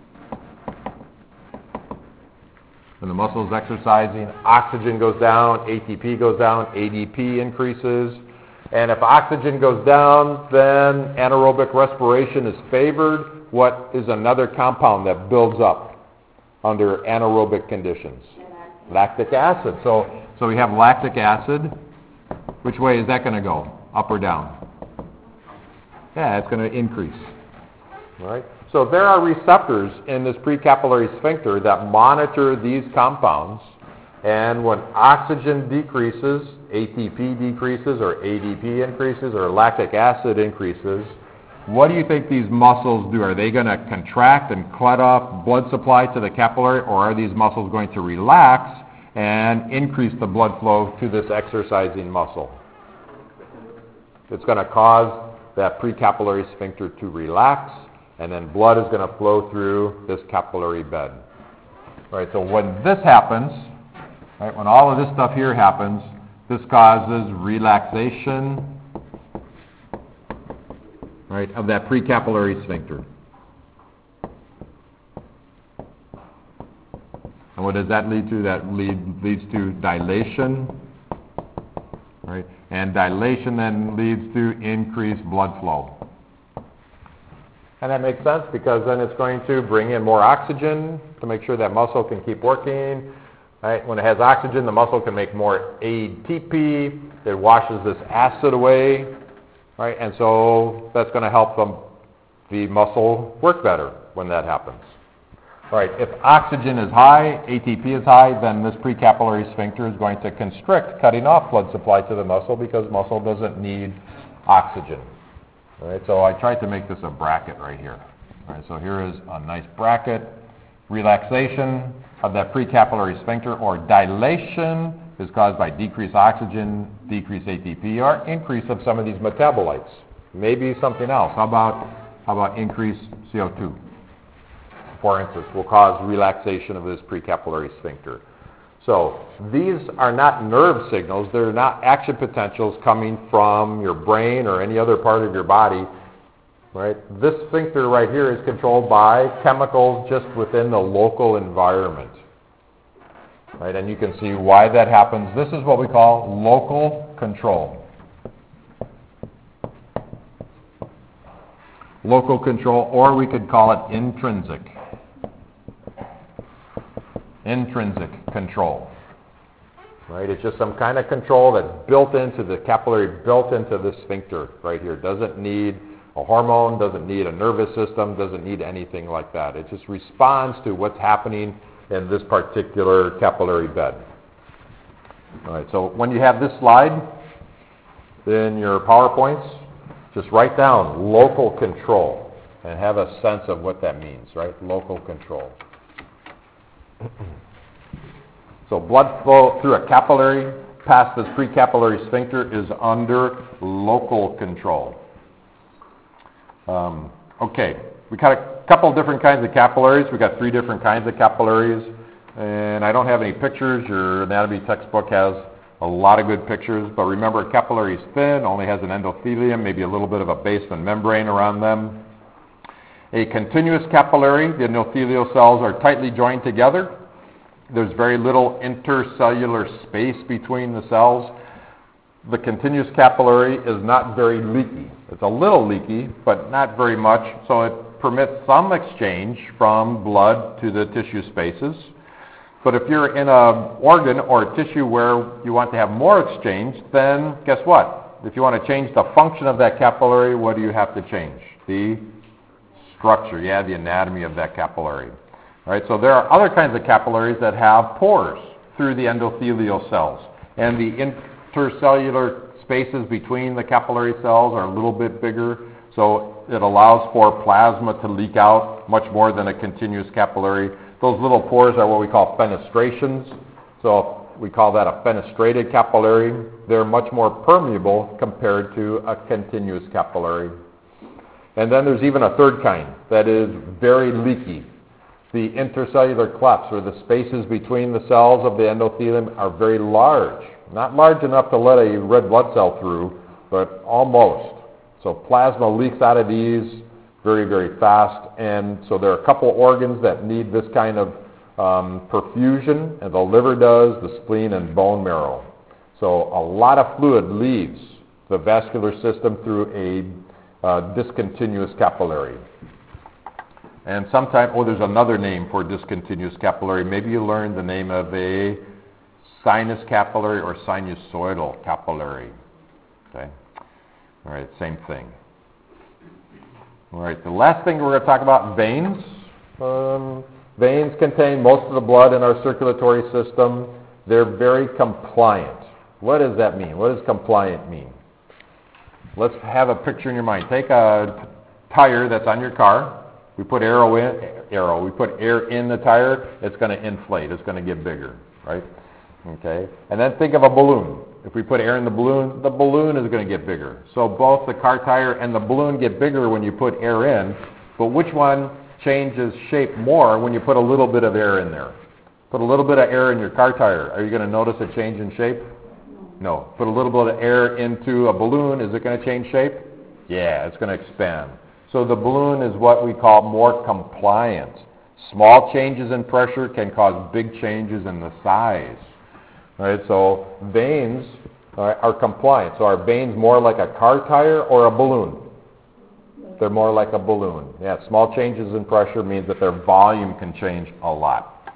[SPEAKER 1] When the muscle is exercising, oxygen goes down, A T P goes down, A D P increases. And if oxygen goes down, then anaerobic respiration is favored. What is another compound that builds up under anaerobic conditions? Lactic acid. So, so we have lactic acid. Which way is that going to go? Up or down? Yeah, it's going to increase. All right. So there are receptors in this precapillary sphincter that monitor these compounds, and when oxygen decreases, A T P decreases, or A D P increases, or lactic acid increases, what do you think these muscles do? Are they going to contract and cut off blood supply to the capillary, or are these muscles going to relax and increase the blood flow to this exercising muscle? It's going to cause that precapillary sphincter to relax, and then blood is going to flow through this capillary bed. All right, so when this happens, right, when all of this stuff here happens, this causes relaxation, right, of that precapillary sphincter. And what does that lead to? That lead, leads to dilation, right? And dilation then leads to increased blood flow. And that makes sense because then it's going to bring in more oxygen to make sure that muscle can keep working. Right? When it has oxygen, the muscle can make more A T P. It washes this acid away. Right? And so that's going to help the, the muscle work better when that happens. All right, if oxygen is high, A T P is high, then this precapillary sphincter is going to constrict, cutting off blood supply to the muscle because muscle doesn't need oxygen. All right, so I tried to make this a bracket right here. All right, so here is a nice bracket. Relaxation of that precapillary sphincter or dilation is caused by decreased oxygen, decreased A T P, or increase of some of these metabolites. Maybe something else. How about, how about increased C O two? For instance, will cause relaxation of this precapillary sphincter. So these are not nerve signals. They're not action potentials coming from your brain or any other part of your body. Right? This sphincter right here is controlled by chemicals just within the local environment. Right? And you can see why that happens. This is what we call local control. Local control, or we could call it intrinsic. Intrinsic control. Right? It's just some kind of control that's built into the capillary, built into the sphincter right here. Doesn't need a hormone, doesn't need a nervous system, doesn't need anything like that. It just responds to what's happening in this particular capillary bed. All right, so when you have this slide in your PowerPoints, just write down local control and have a sense of what that means, right? Local control. So blood flow through a capillary past this precapillary sphincter is under local control. Um, okay, we got a couple different kinds of capillaries. We got three different kinds of capillaries, and I don't have any pictures. Your anatomy textbook has a lot of good pictures, but remember, a capillary is thin, only has an endothelium, maybe a little bit of a basement membrane around them. A continuous capillary, the endothelial cells are tightly joined together. There's very little intercellular space between the cells. The continuous capillary is not very leaky. It's a little leaky, but not very much, so it permits some exchange from blood to the tissue spaces. But if you're in an organ or a tissue where you want to have more exchange, then guess what? If you want to change the function of that capillary, what do you have to change? The structure, yeah, the anatomy of that capillary. All right, so there are other kinds of capillaries that have pores through the endothelial cells, and the intercellular spaces between the capillary cells are a little bit bigger, so it allows for plasma to leak out much more than a continuous capillary. Those little pores are what we call fenestrations, so we call that a fenestrated capillary. They're much more permeable compared to a continuous capillary. And then there's even a third kind that is very leaky. The intercellular clefts, or the spaces between the cells of the endothelium, are very large. Not large enough to let a red blood cell through, but almost. So plasma leaks out of these very, very fast, and so there are a couple organs that need this kind of um, perfusion, and the liver does, the spleen, and bone marrow. So a lot of fluid leaves the vascular system through a uh, discontinuous capillary. And sometimes, oh, there's another name for discontinuous capillary. Maybe you learned the name of a sinus capillary or sinusoidal capillary. Okay? All right, same thing. All right, the last thing we're going to talk about, veins. Um, veins contain most of the blood in our circulatory system. They're very compliant. What does that mean? What does compliant mean? Let's have a picture in your mind. Take a tire that's on your car. We put arrow in, arrow. We put air in the tire. It's going to inflate. It's going to get bigger, right? Okay. And then think of a balloon. If we put air in the balloon, the balloon is going to get bigger. So both the car tire and the balloon get bigger when you put air in, but which one changes shape more when you put a little bit of air in there? Put a little bit of air in your car tire. Are you going to notice a change in shape? No. Put a little bit of air into a balloon. Is it going to change shape? Yeah, it's going to expand. So the balloon is what we call more compliant. Small changes in pressure can cause big changes in the size. All right, so veins uh, are compliant. So are veins more like a car tire or a balloon? They're more like a balloon. Yeah, small changes in pressure means that their volume can change a lot.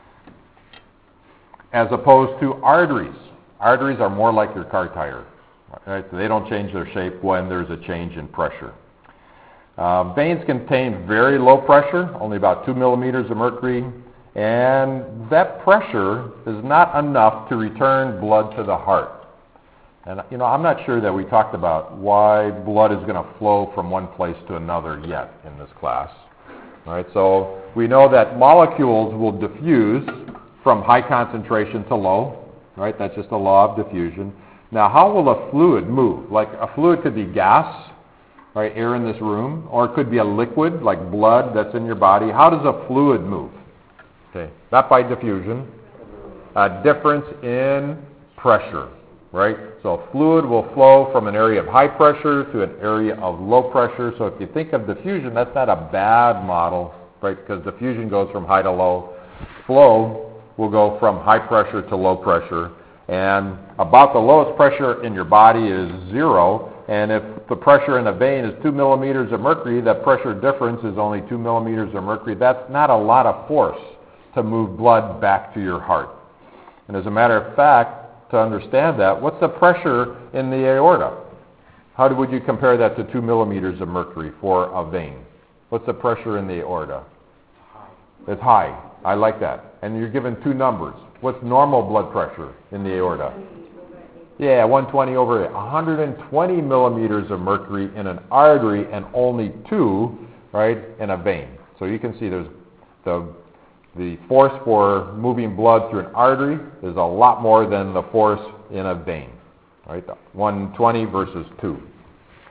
[SPEAKER 1] As opposed to arteries. Arteries are more like your car tire. Right? So they don't change their shape when there's a change in pressure. Uh, veins contain very low pressure, only about two millimeters of mercury, and that pressure is not enough to return blood to the heart. And, you know, I'm not sure that we talked about why blood is going to flow from one place to another yet in this class. All right, so we know that molecules will diffuse from high concentration to low. Right, that's just a law of diffusion. Now, how will a fluid move? Like a fluid could be gas, right, air in this room, or it could be a liquid like blood that's in your body. How does a fluid move? Okay, not by diffusion. A difference in pressure, right? So fluid will flow from an area of high pressure to an area of low pressure. So if you think of diffusion, that's not a bad model, right? Because diffusion goes from high to low. Flow will go from high pressure to low pressure. And about the lowest pressure in your body is zero. And if the pressure in a vein is two millimeters of mercury, that pressure difference is only two millimeters of mercury. That's not a lot of force to move blood back to your heart. And as a matter of fact, to understand that, what's the pressure in the aorta? How would you compare that to two millimeters of mercury for a vein? What's the pressure in the aorta? High. It's high. I like that. And you're given two numbers. What's normal blood pressure in the aorta? Yeah, one twenty over eight. one hundred twenty millimeters of mercury in an artery and only two, right, in a vein. So you can see there's the the force for moving blood through an artery is a lot more than the force in a vein, right? one twenty versus two.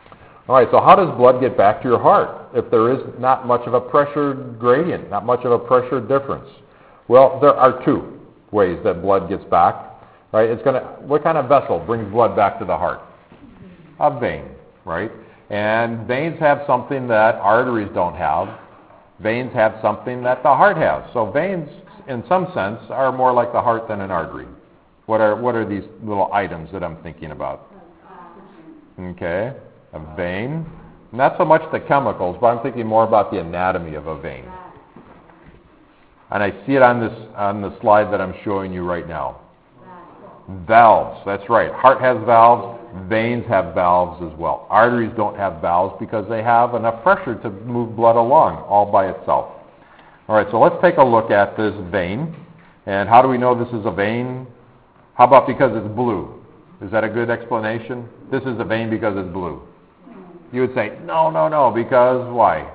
[SPEAKER 1] All right, so how does blood get back to your heart if there is not much of a pressure gradient, not much of a pressure difference? Well, there are two ways that blood gets back. Right? It's going to, what kind of vessel brings blood back to the heart? A vein, right? And veins have something that arteries don't have. Veins have something that the heart has. So veins, in some sense, are more like the heart than an artery. What are what are these little items that I'm thinking about? Okay, a vein. Not so much the chemicals, but I'm thinking more about the anatomy of a vein. And I see it on this on the slide that I'm showing you right now. Valves, that's right. Heart has valves. Veins have valves as well. Arteries don't have valves because they have enough pressure to move blood along all by itself. All right, so let's take a look at this vein. And how do we know this is a vein? How about because it's blue? Is that a good explanation? This is a vein because it's blue. You would say, no, no, no, because why?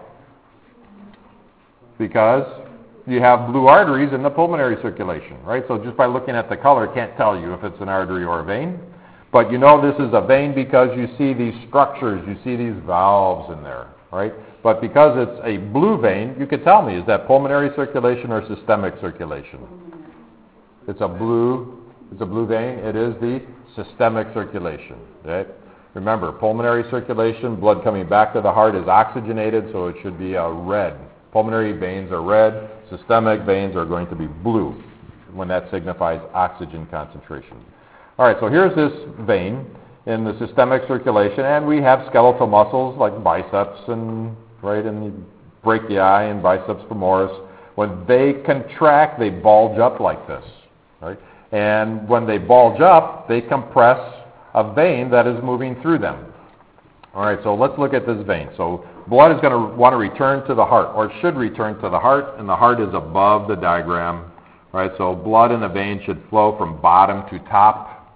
[SPEAKER 1] Because you have blue arteries in the pulmonary circulation, right? So just by looking at the color, can't tell you if it's an artery or a vein. But you know this is a vein because you see these structures, you see these valves in there, right? But because it's a blue vein, you could tell me, is that pulmonary circulation or systemic circulation? It's a blue, it's a blue vein. It is the systemic circulation, right? Remember, pulmonary circulation, blood coming back to the heart is oxygenated, so it should be a red. Pulmonary veins are red. Systemic veins are going to be blue when that signifies oxygen concentration. All right, so here's this vein in the systemic circulation, and we have skeletal muscles like biceps and right in the brachii and biceps femoris. When they contract, they bulge up like this, right? And when they bulge up, they compress a vein that is moving through them. All right, so let's look at this vein. So blood is going to want to return to the heart, or it should return to the heart, and the heart is above the diagram. Right, so blood in the vein should flow from bottom to top.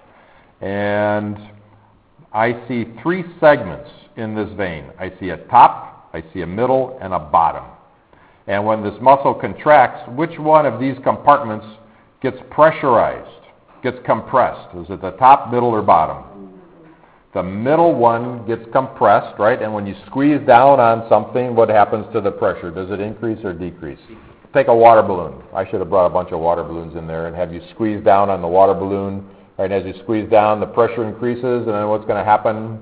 [SPEAKER 1] And I see three segments in this vein. I see a top, I see a middle, and a bottom. And when this muscle contracts, which one of these compartments gets pressurized, gets compressed? Is it the top, middle, or bottom? The middle one gets compressed, right? And when you squeeze down on something, what happens to the pressure? Does it increase or decrease? Take a water balloon. I should have brought a bunch of water balloons in there and have you squeeze down on the water balloon. Right? And as you squeeze down, the pressure increases, and then what's going to happen?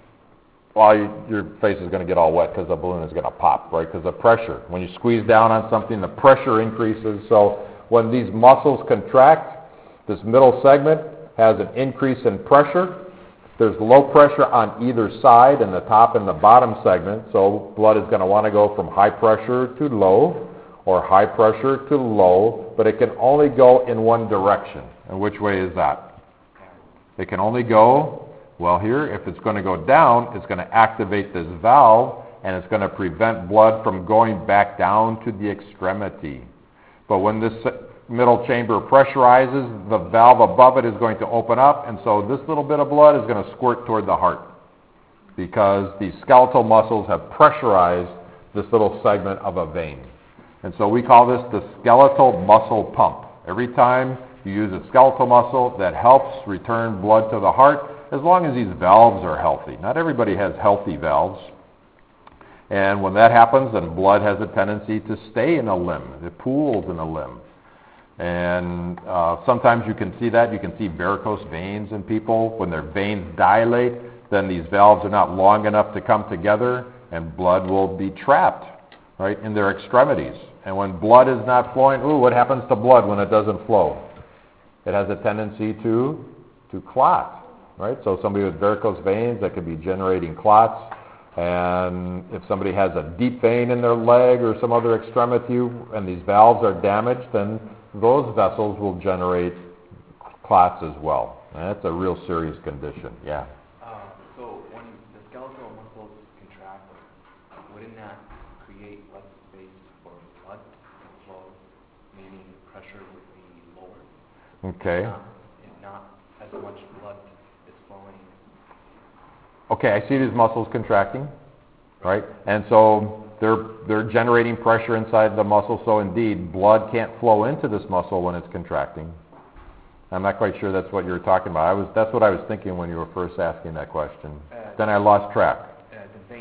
[SPEAKER 1] Well, you, your face is going to get all wet because the balloon is going to pop, right? Because the pressure. When you squeeze down on something, the pressure increases. So when these muscles contract, this middle segment has an increase in pressure. There's low pressure on either side in the top and the bottom segment, so blood is going to want to go from high pressure to low or high pressure to low, but it can only go in one direction. And which way is that? It can only go, well here, if it's going to go down, it's going to activate this valve, and it's going to prevent blood from going back down to the extremity. But when this middle chamber pressurizes, the valve above it is going to open up, and so this little bit of blood is going to squirt toward the heart because the skeletal muscles have pressurized this little segment of a vein. And so we call this the skeletal muscle pump. Every time you use a skeletal muscle, that helps return blood to the heart as long as these valves are healthy. Not everybody has healthy valves. And when that happens, then blood has a tendency to stay in a limb. It pools in a limb. And uh, sometimes you can see that. You can see varicose veins in people. When their veins dilate, then these valves are not long enough to come together, and blood will be trapped, right, in their extremities. And when blood is not flowing, ooh, what happens to blood when it doesn't flow? It has a tendency to, to clot, right? So somebody with varicose veins, that could be generating clots. And if somebody has a deep vein in their leg or some other extremity, and these valves are damaged, then those vessels will generate clots as well. And that's a real serious condition, yeah.
[SPEAKER 3] Uh, so when the skeletal muscles contract, wouldn't that create less space for blood to flow, meaning pressure would be lower?
[SPEAKER 1] Okay.
[SPEAKER 3] Not, and not as much blood is flowing.
[SPEAKER 1] Okay, I see these muscles contracting, right? And so they're they're generating pressure inside the muscle, so indeed blood can't flow into this muscle when it's contracting. I'm not quite sure that's what you were talking about. I was that's what I was thinking when you were first asking that question.
[SPEAKER 3] Uh,
[SPEAKER 1] then I lost track.
[SPEAKER 3] Uh, the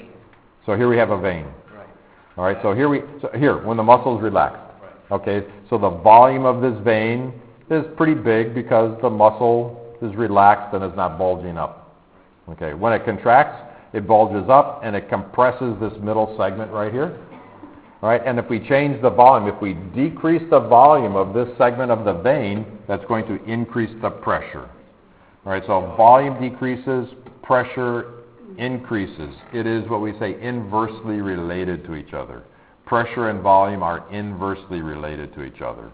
[SPEAKER 1] So here we have a vein.
[SPEAKER 3] Right.
[SPEAKER 1] All right, so here we, so here, when the muscle is relaxed.
[SPEAKER 3] Right.
[SPEAKER 1] Okay, so the volume of this vein is pretty big because the muscle is relaxed and is not bulging up. Okay, when it contracts, it bulges up and it compresses this middle segment right here. All right, and if we change the volume, if we decrease the volume of this segment of the vein, that's going to increase the pressure. All right, so volume decreases, pressure increases. It is what we say inversely related to each other. Pressure and volume are inversely related to each other.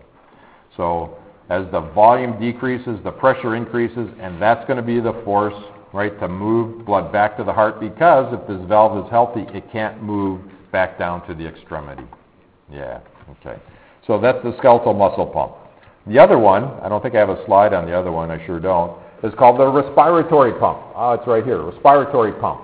[SPEAKER 1] So as the volume decreases, the pressure increases, and that's going to be the force, right, to move blood back to the heart, because if this valve is healthy, it can't move back down to the extremity. Yeah, okay. So that's the skeletal muscle pump. The other one, I don't think I have a slide on the other one, I sure don't, is called the respiratory pump. Oh, it's right here, respiratory pump.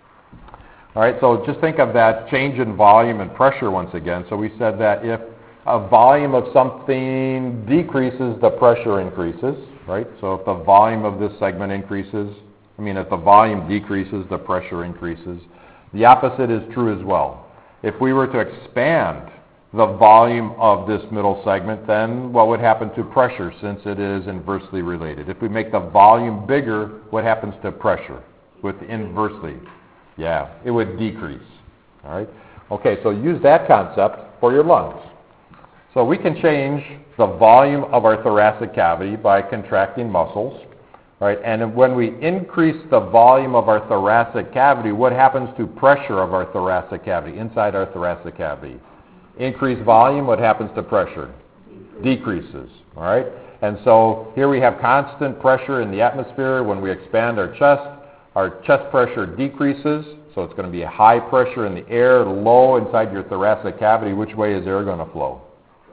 [SPEAKER 1] All right, so just think of that change in volume and pressure once again. So we said that if a volume of something decreases, the pressure increases, right? So if the volume of this segment increases, I mean, if the volume decreases, the pressure increases. The opposite is true as well. If we were to expand the volume of this middle segment, then what would happen to pressure, since it is inversely related? If we make the volume bigger, what happens to pressure? With inversely, yeah, it would decrease. All right. Okay, so use that concept for your lungs. So we can change the volume of our thoracic cavity by contracting muscles. Right, and when we increase the volume of our thoracic cavity, what happens to pressure of our thoracic cavity, inside our thoracic cavity? Increased volume, what happens to pressure? Decreases, all right? And so here we have constant pressure in the atmosphere. When we expand our chest, our chest pressure decreases, so it's going to be a high pressure in the air, low inside your thoracic cavity. Which way is air going to flow?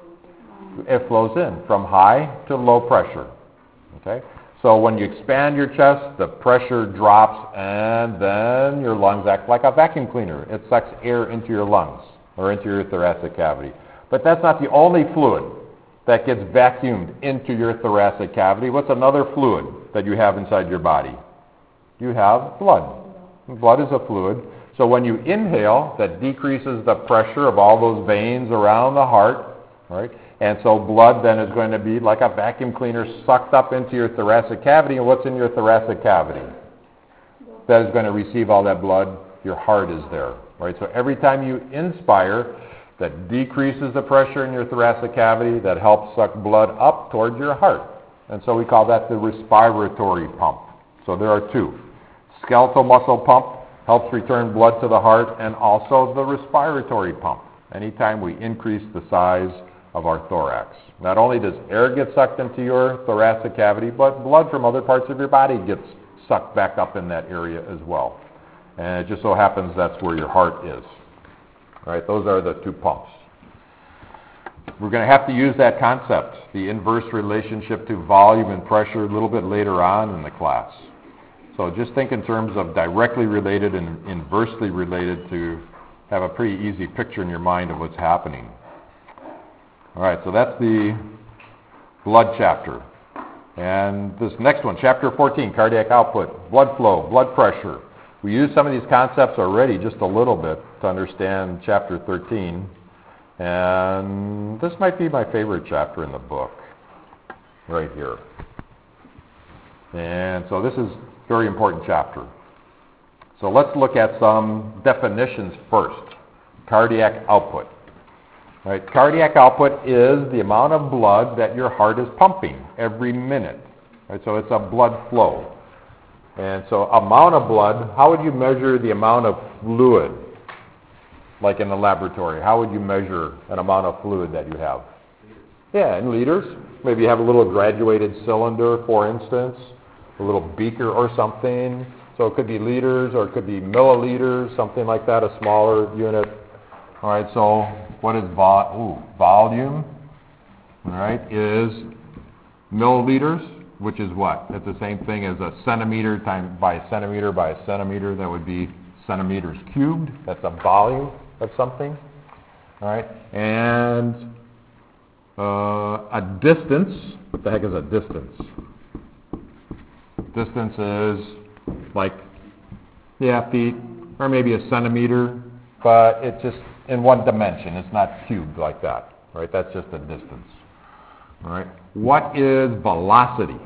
[SPEAKER 1] It flows in, from high to low pressure, okay? So when you expand your chest, the pressure drops, and then your lungs act like a vacuum cleaner. It sucks air into your lungs or into your thoracic cavity. But that's not the only fluid that gets vacuumed into your thoracic cavity. What's another fluid that you have inside your body? You have blood. Blood is a fluid. So when you inhale, that decreases the pressure of all those veins around the heart, right? And so blood then is going to be like a vacuum cleaner sucked up into your thoracic cavity. And what's in your thoracic cavity? That is going to receive all that blood. Your heart is there, right? So every time you inspire, that decreases the pressure in your thoracic cavity, that helps suck blood up towards your heart. And so we call that the respiratory pump. So there are two. Skeletal muscle pump helps return blood to the heart, and also the respiratory pump. Anytime we increase the size of our thorax. Not only does air get sucked into your thoracic cavity, but blood from other parts of your body gets sucked back up in that area as well. And it just so happens that's where your heart is. All right, those are the two pumps. We're going to have to use that concept, the inverse relationship to volume and pressure, a little bit later on in the class. So just think in terms of directly related and inversely related to have a pretty easy picture in your mind of what's happening. All right, so that's the blood chapter. And this next one, chapter fourteen, cardiac output, blood flow, blood pressure. We used some of these concepts already just a little bit to understand chapter thirteen. And this might be my favorite chapter in the book, right here. And so this is a very important chapter. So let's look at some definitions first. Cardiac output. Right, cardiac output is the amount of blood that your heart is pumping every minute. Right, so it's a blood flow. And so amount of blood, how would you measure the amount of fluid? Like in the laboratory, how would you measure an amount of fluid that you have? Yeah, in liters. Maybe you have a little graduated cylinder, for instance, a little beaker or something. So it could be liters or it could be milliliters, something like that, a smaller unit. All right, so what is vo- ooh, volume? All right, is milliliters, which is what? It's the same thing as a centimeter times by a centimeter by a centimeter. That would be centimeters cubed. That's a volume of something. All right, and uh, a distance. What the heck is a distance? Distance is like, yeah, feet, or maybe a centimeter. but it's just in one dimension. It's not cubed like that, right? That's just a distance, all right? What is velocity?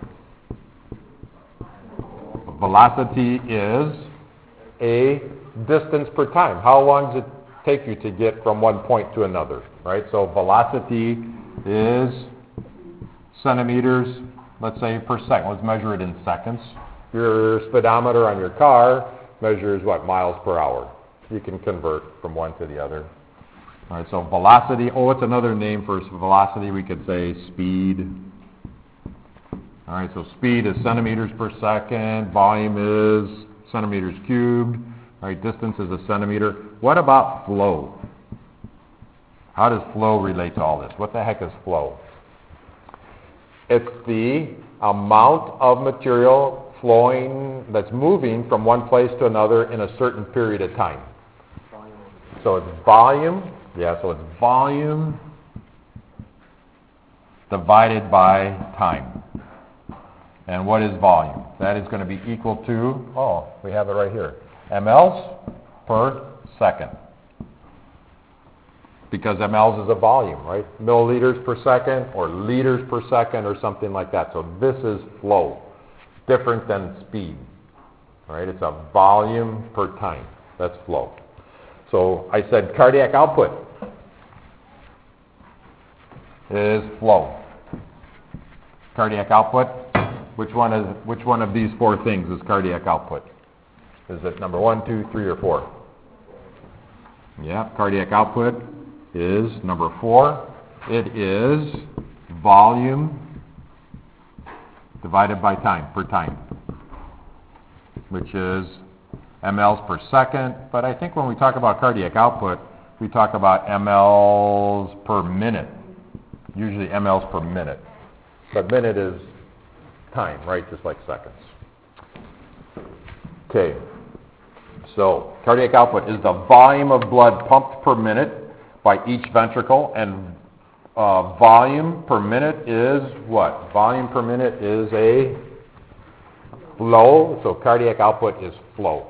[SPEAKER 1] Velocity is a distance per time. How long does it take you to get from one point to another, right? So velocity is centimeters, let's say, per second. Let's measure it in seconds. Your speedometer on your car measures, what, miles per hour. You can convert from one to the other. All right, so velocity, oh, it's another name for velocity. We could say speed. All right, so speed is centimeters per second. Volume is centimeters cubed. All right, distance is a centimeter. What about flow? How does flow relate to all this? What the heck is flow? It's the amount of material flowing that's moving from one place to another in a certain period of time. So it's volume. Yeah, so it's volume divided by time. And what is volume? That is going to be equal to, oh, we have it right here, mLs per second. Because mLs is a volume, right? Milliliters per second or liters per second or something like that. So this is flow, different than speed. All right, it's a volume per time. That's flow. So I said cardiac output is flow. Cardiac output, which one is which one of these four things is cardiac output? Is it number one, two, three, or four? Yeah, cardiac output is number four. It is volume divided by time, per time, which is mLs per second. But I think when we talk about cardiac output, we talk about mLs per minute, usually mLs per minute. But minute is time, right, just like seconds. Okay, so cardiac output is the volume of blood pumped per minute by each ventricle, and uh, volume per minute is what? Volume per minute is a flow, so cardiac output is flow.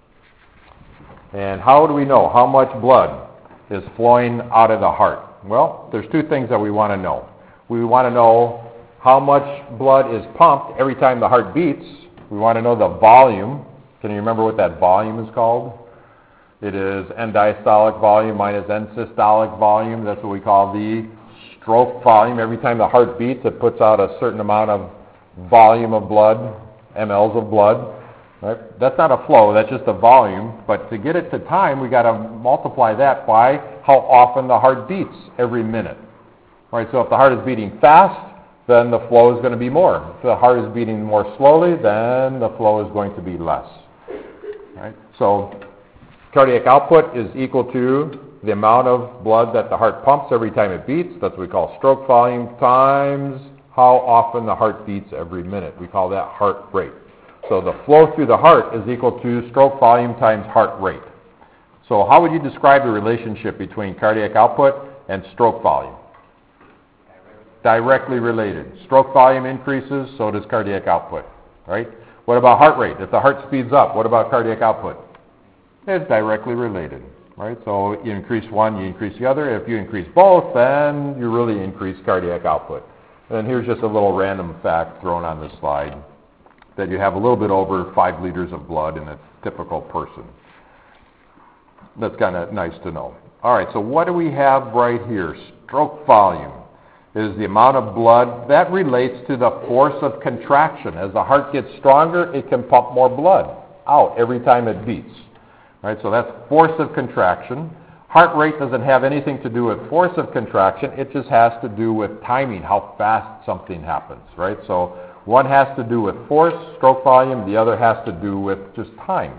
[SPEAKER 1] And how do we know how much blood is flowing out of the heart? Well, there's two things that we want to know. We want to know how much blood is pumped every time the heart beats. We want to know the volume. Can you remember what that volume is called? It is end-diastolic volume minus end-systolic volume. That's what we call the stroke volume. Every time the heart beats, it puts out a certain amount of volume of blood, mLs of blood. Right? That's not a flow, that's just a volume. But to get it to time, we got to multiply that by how often the heart beats every minute. Right? So if the heart is beating fast, then the flow is going to be more. If the heart is beating more slowly, then the flow is going to be less. Right? So cardiac output is equal to the amount of blood that the heart pumps every time it beats. That's what we call stroke volume times how often the heart beats every minute. We call that heart rate. So the flow through the heart is equal to stroke volume times heart rate. So how would you describe the relationship between cardiac output and stroke volume? Directly related. Stroke volume increases, so does cardiac output, right? What about heart rate? If the heart speeds up, what about cardiac output? It's directly related, right? So you increase one, you increase the other. If you increase both, then you really increase cardiac output. And here's just a little random fact thrown on this slide, that you have a little bit over five liters of blood in a typical person. That's kind of nice to know. All right, so what do we have right here? Stroke volume is the amount of blood that relates to the force of contraction. As the heart gets stronger, it can pump more blood out every time it beats. All right, so that's force of contraction. Heart rate doesn't have anything to do with force of contraction. It just has to do with timing, how fast something happens, right? So one has to do with force, stroke volume. The other has to do with just time.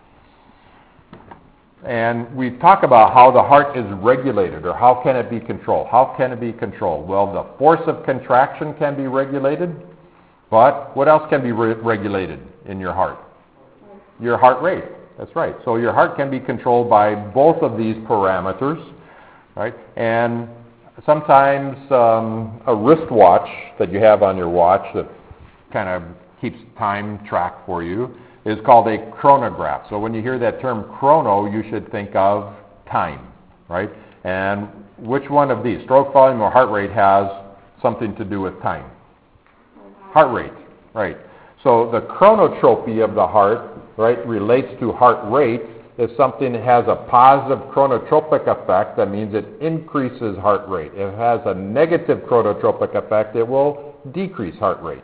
[SPEAKER 1] And we talk about how the heart is regulated, or how can it be controlled. How can it be controlled? Well, the force of contraction can be regulated, but what else can be re- regulated in your heart? Your heart rate. That's right. So your heart can be controlled by both of these parameters, right? And sometimes um, a wristwatch that you have on your watch that kind of keeps time track for you is called a chronograph. So when you hear that term chrono, you should think of time, right? And which one of these, stroke volume or heart rate, has something to do with time? Heart rate, right. So the chronotropy of the heart, right, relates to heart rate. If something has a positive chronotropic effect, that means it increases heart rate. If it has a negative chronotropic effect, it will decrease heart rate.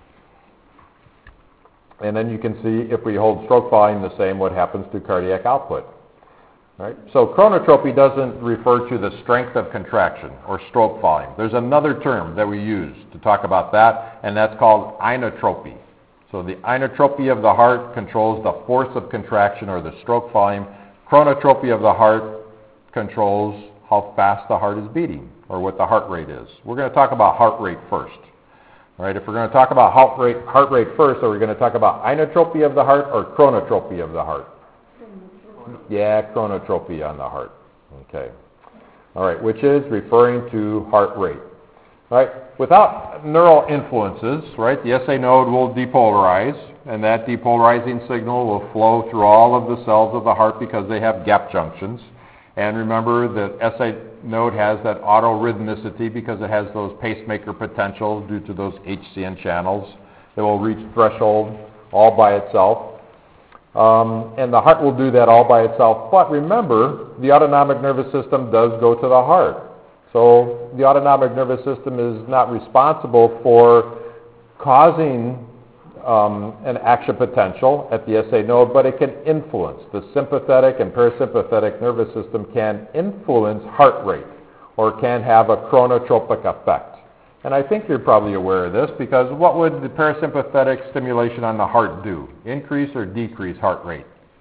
[SPEAKER 1] And then you can see if we hold stroke volume the same, what happens to cardiac output. Right? So chronotropy doesn't refer to the strength of contraction or stroke volume. There's another term that we use to talk about that, and that's called inotropy. So the inotropy of the heart controls the force of contraction or the stroke volume. Chronotropy of the heart controls how fast the heart is beating or what the heart rate is. We're going to talk about heart rate first. All right, if we're going to talk about heart rate, heart rate first, are we going to talk about inotropy of the heart or chronotropy of the heart? Yeah, chronotropy on the heart. Okay. All right, which is referring to heart rate. Right? Without neural influences, right, the S A node will depolarize, and that depolarizing signal will flow through all of the cells of the heart because they have gap junctions. And remember, the S A node has that autorhythmicity because it has those pacemaker potentials due to those H C N channels. It will reach threshold all by itself. Um, and the heart will do that all by itself. But remember, the autonomic nervous system does go to the heart. So the autonomic nervous system is not responsible for causing um, an action potential at the S A node, but it can influence. The sympathetic and parasympathetic nervous system can influence heart rate or can have a chronotropic effect. And I think you're probably aware of this because what would the parasympathetic stimulation on the heart do? Increase or decrease heart rate?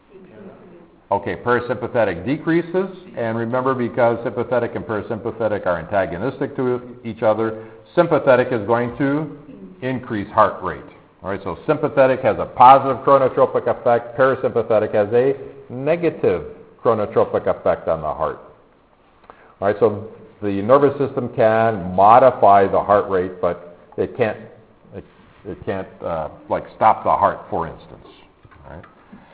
[SPEAKER 1] Okay, parasympathetic decreases, and remember, because sympathetic and parasympathetic are antagonistic to each other, sympathetic is going to increase heart rate. All right, so sympathetic has a positive chronotropic effect, parasympathetic has a negative chronotropic effect on the heart. All right, so the nervous system can modify the heart rate, but it can't, it, it can't uh, like stop the heart, for instance. All right.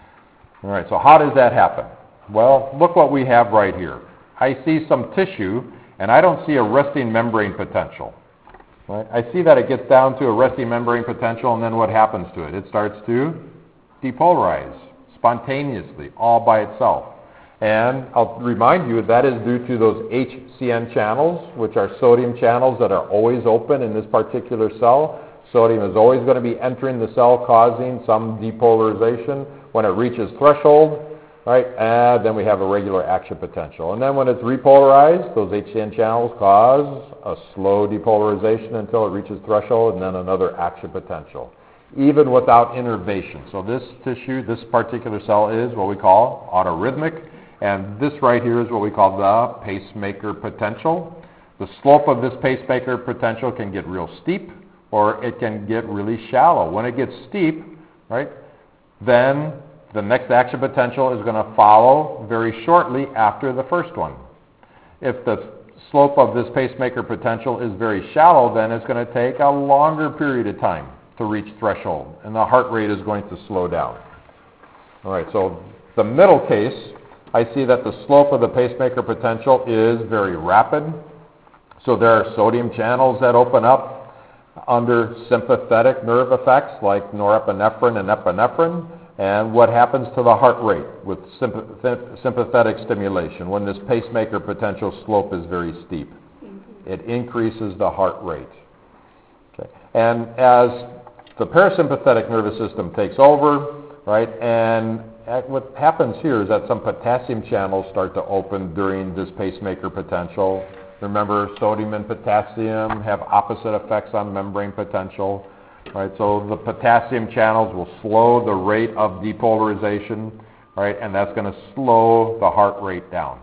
[SPEAKER 1] All right, so how does that happen? Well, look what we have right here. I see some tissue, and I don't see a resting membrane potential. Right? I see that it gets down to a resting membrane potential, and then what happens to it? It starts to depolarize spontaneously, all by itself. And I'll remind you that is due to those H C N channels, which are sodium channels that are always open in this particular cell. Sodium is always going to be entering the cell, causing some depolarization. When it reaches threshold, right, and then we have a regular action potential. And then when it's repolarized, those H C N channels cause a slow depolarization until it reaches threshold, and then another action potential, even without innervation. So this tissue, this particular cell is what we call autorhythmic, and this right here is what we call the pacemaker potential. The slope of this pacemaker potential can get real steep, or it can get really shallow. When it gets steep, right, then the next action potential is going to follow very shortly after the first one. If the slope of this pacemaker potential is very shallow, then it's going to take a longer period of time to reach threshold, and the heart rate is going to slow down. All right, so the middle case, I see that the slope of the pacemaker potential is very rapid. So there are sodium channels that open up under sympathetic nerve effects like norepinephrine and epinephrine. And what happens to the heart rate with sympathetic stimulation when this pacemaker potential slope is very steep? It increases the heart rate. Okay. And as the parasympathetic nervous system takes over, right, and what happens here is that some potassium channels start to open during this pacemaker potential. Remember, sodium and potassium have opposite effects on membrane potential. Right, so the potassium channels will slow the rate of depolarization, right, and that's going to slow the heart rate down.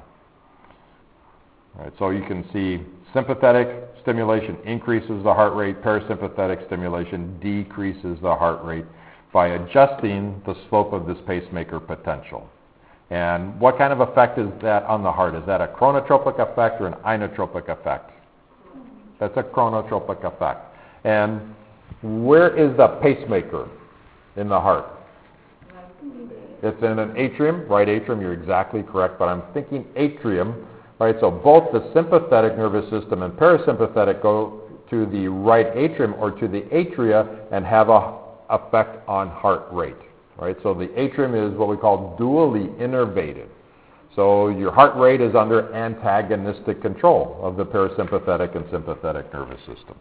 [SPEAKER 1] Right, so you can see sympathetic stimulation increases the heart rate, parasympathetic stimulation decreases the heart rate by adjusting the slope of this pacemaker potential. And what kind of effect is that on the heart? Is that a chronotropic effect or an inotropic effect? That's a chronotropic effect. And where is the pacemaker in the heart? It's in an atrium, right atrium, you're exactly correct, but I'm thinking atrium, right? So both the sympathetic nervous system and parasympathetic go to the right atrium or to the atria and have a effect on heart rate, right? So the atrium is what we call dually innervated. So your heart rate is under antagonistic control of the parasympathetic and sympathetic nervous system.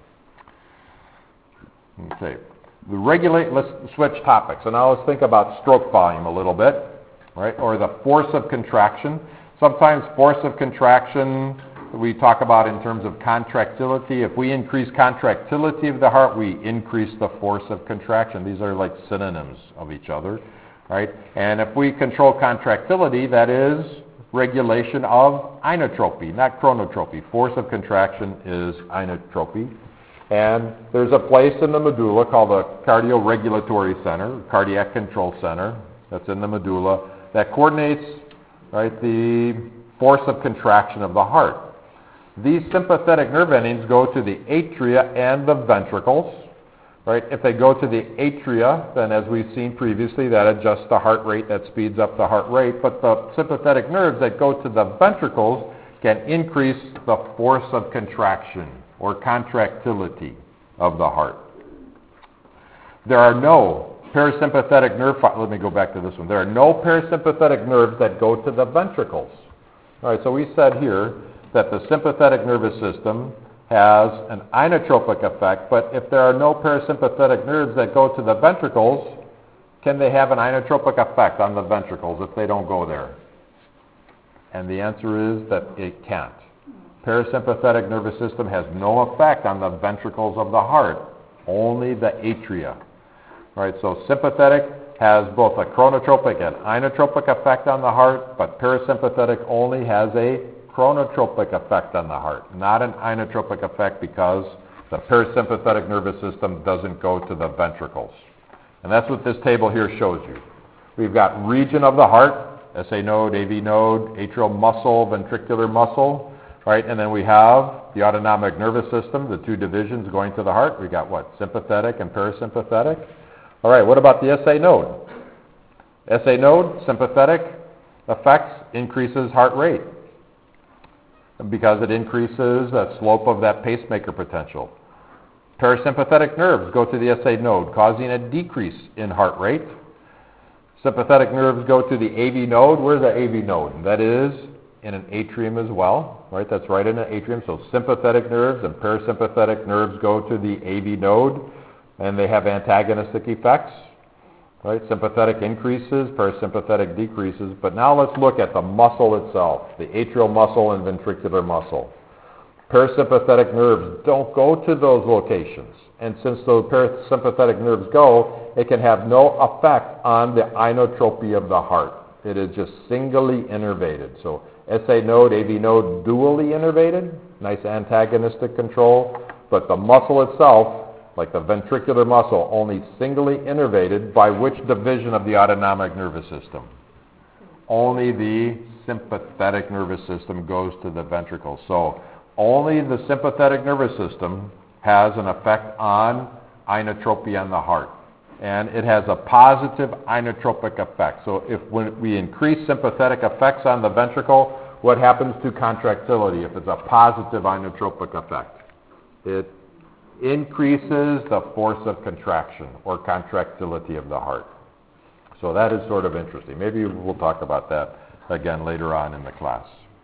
[SPEAKER 1] Okay. The regulate, let's switch topics. So now let's think about stroke volume a little bit, right? Or the force of contraction. Sometimes force of contraction we talk about in terms of contractility. If we increase contractility of the heart, we increase the force of contraction. These are like synonyms of each other, right? And if we control contractility, that is regulation of inotropy, not chronotropy. Force of contraction is inotropy. And there's a place in the medulla called the cardioregulatory center, cardiac control center, that's in the medulla, that coordinates, right, the force of contraction of the heart. These sympathetic nerve endings go to the atria and the ventricles, right? If they go to the atria, then as we've seen previously, that adjusts the heart rate, that speeds up the heart rate. But the sympathetic nerves that go to the ventricles can increase the force of contraction or contractility of the heart. There are no parasympathetic nerve, let me go back to this one. There are no parasympathetic nerves that go to the ventricles. All right, so we said here that the sympathetic nervous system has an inotropic effect, but if there are no parasympathetic nerves that go to the ventricles, can they have an inotropic effect on the ventricles if they don't go there? And the answer is that it can't. Parasympathetic nervous system has no effect on the ventricles of the heart, only the atria. Right, so sympathetic has both a chronotropic and inotropic effect on the heart, but parasympathetic only has a chronotropic effect on the heart, not an inotropic effect because the parasympathetic nervous system doesn't go to the ventricles. And that's what this table here shows you. We've got region of the heart, S A node, A V node, atrial muscle, ventricular muscle, right? And then we have the autonomic nervous system, the two divisions going to the heart. We got what? Sympathetic and parasympathetic. All right, what about the S A node? S A node, sympathetic effects, increases heart rate because it increases the slope of that pacemaker potential. Parasympathetic nerves go to the S A node, causing a decrease in heart rate. Sympathetic nerves go to the A V node. Where's the A V node? That is in an atrium as well, right? That's right in an atrium. So sympathetic nerves and parasympathetic nerves go to the A V node, and they have antagonistic effects. Right? Sympathetic increases, parasympathetic decreases. But now let's look at the muscle itself, the atrial muscle and ventricular muscle. Parasympathetic nerves don't go to those locations. And since those parasympathetic nerves go, it can have no effect on the inotropy of the heart. It is just singly innervated. So S A node, A V node, dually innervated, nice antagonistic control. But the muscle itself, like the ventricular muscle, only singly innervated by which division of the autonomic nervous system? Only the sympathetic nervous system goes to the ventricles. So only the sympathetic nervous system has an effect on inotropy on the heart. And it has a positive inotropic effect. So if when we increase sympathetic effects on the ventricle, what happens to contractility if it's a positive inotropic effect? It increases the force of contraction or contractility of the heart. So that is sort of interesting. Maybe we'll talk about that again later on in the class.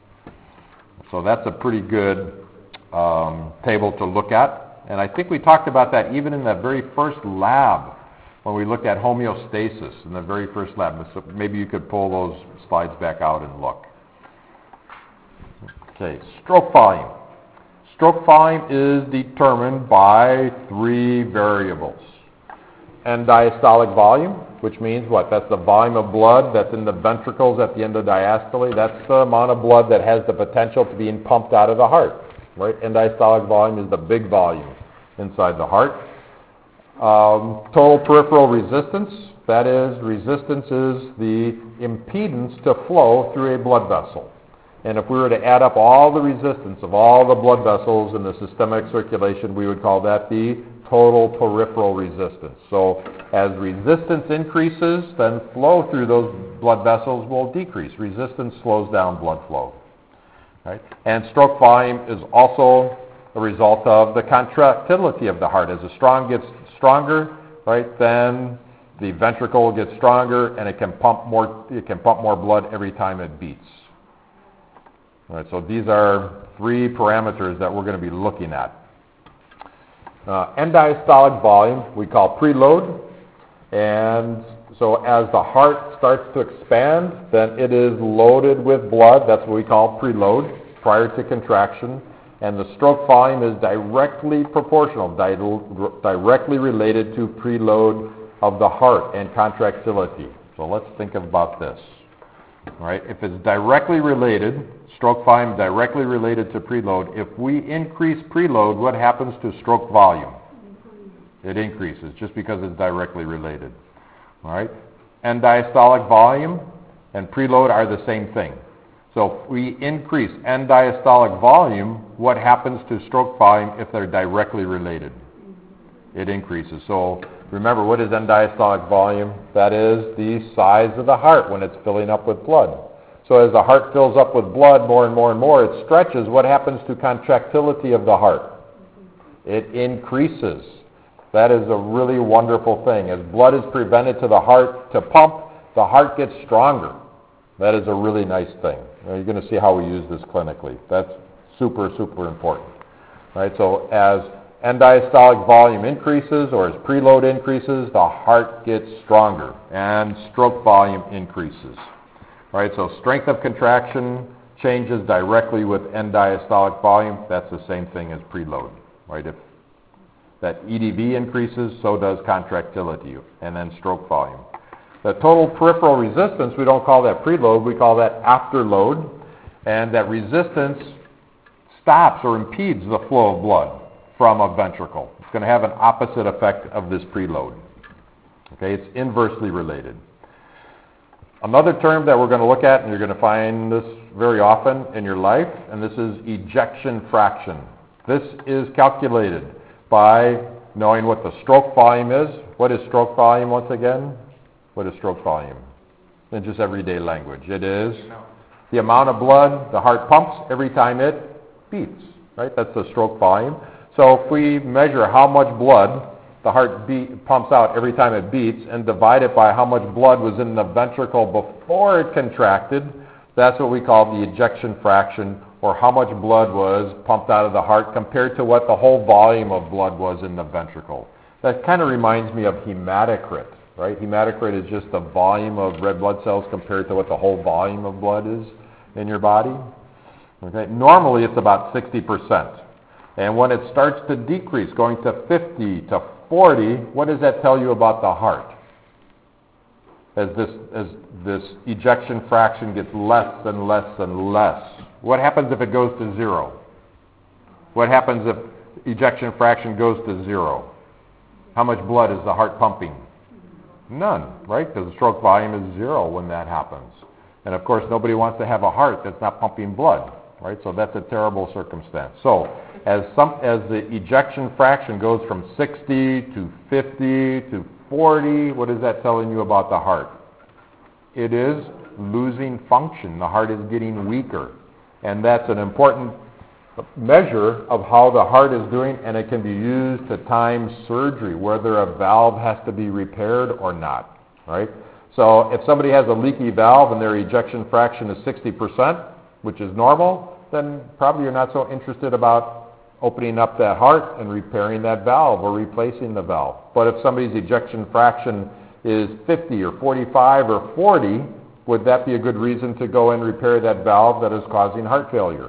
[SPEAKER 1] So that's a pretty good um, table to look at. And I think we talked about that even in the very first lab when we looked at homeostasis in the very first lab. So maybe you could pull those slides back out and look. Okay, stroke volume. Stroke volume is determined by three variables. End diastolic volume, which means what? That's the volume of blood that's in the ventricles at the end of diastole. That's the amount of blood that has the potential to be pumped out of the heart. Right? End diastolic volume is the big volume inside the heart. Um, total peripheral resistance, that is, resistance is the impedance to flow through a blood vessel. And if we were to add up all the resistance of all the blood vessels in the systemic circulation, we would call that the total peripheral resistance. So as resistance increases, then flow through those blood vessels will decrease. Resistance slows down blood flow. Right? And stroke volume is also a result of the contractility of the heart. As the strong gets stronger, right, then the ventricle gets stronger and it can pump more it can pump more blood every time it beats. All right, so these are three parameters that we're going to be looking at. Uh, end diastolic volume we call preload, and so as the heart starts to expand, then it is loaded with blood. That's what we call preload prior to contraction, and the stroke volume is directly proportional, di- directly related to preload of the heart and contractility. So let's think about this. All right, if it's directly related, stroke volume directly related to preload, if we increase preload, what happens to stroke volume? It increases just because it's directly related. All right, end diastolic volume and preload are the same thing. So if we increase end diastolic volume, what happens to stroke volume if they're directly related? It increases. So remember, what is end diastolic volume? That is the size of the heart when it's filling up with blood. So as the heart fills up with blood more and more and more, it stretches. What happens to contractility of the heart? It increases. That is a really wonderful thing. As blood is prevented to the heart to pump, the heart gets stronger. That is a really nice thing. Now, you're going to see how we use this clinically. That's super, super important. Right? So as end diastolic volume increases or as preload increases, the heart gets stronger and stroke volume increases. Right? So strength of contraction changes directly with end diastolic volume. That's the same thing as preload. Right? If that E D V increases, so does contractility and then stroke volume. The total peripheral resistance, we don't call that preload, we call that afterload, and that resistance stops or impedes the flow of blood from a ventricle. It's going to have an opposite effect of this preload. Okay, it's inversely related. Another term that we're going to look at, and you're going to find this very often in your life, and this is ejection fraction. This is calculated by knowing what the stroke volume is. What is stroke volume once again? What is stroke volume? In just everyday language. It is the amount of blood the heart pumps every time it beats. Right? That's the stroke volume. So if we measure how much blood the heart beat, pumps out every time it beats and divide it by how much blood was in the ventricle before it contracted, that's what we call the ejection fraction, or how much blood was pumped out of the heart compared to what the whole volume of blood was in the ventricle. That kind of reminds me of hematocrit, right? Hematocrit is just the volume of red blood cells compared to what the whole volume of blood is in your body. Okay? Normally it's about sixty percent. And when it starts to decrease, going to fifty to forty, what does that tell you about the heart? As this, as this ejection fraction gets less and less and less. What happens if it goes to zero? What happens if ejection fraction goes to zero? How much blood is the heart pumping? None, right? Because the stroke volume is zero when that happens. And of course, nobody wants to have a heart that's not pumping blood, right? So that's a terrible circumstance. So as some, as the ejection fraction goes from sixty to fifty to forty, what is that telling you about the heart? It is losing function. The heart is getting weaker. And that's an important measure of how the heart is doing, and it can be used to time surgery, whether a valve has to be repaired or not, right? So if somebody has a leaky valve and their ejection fraction is sixty percent, which is normal, then probably you're not so interested about opening up that heart and repairing that valve or replacing the valve. But if somebody's ejection fraction is fifty or forty-five or forty, would that be a good reason to go and repair that valve that is causing heart failure?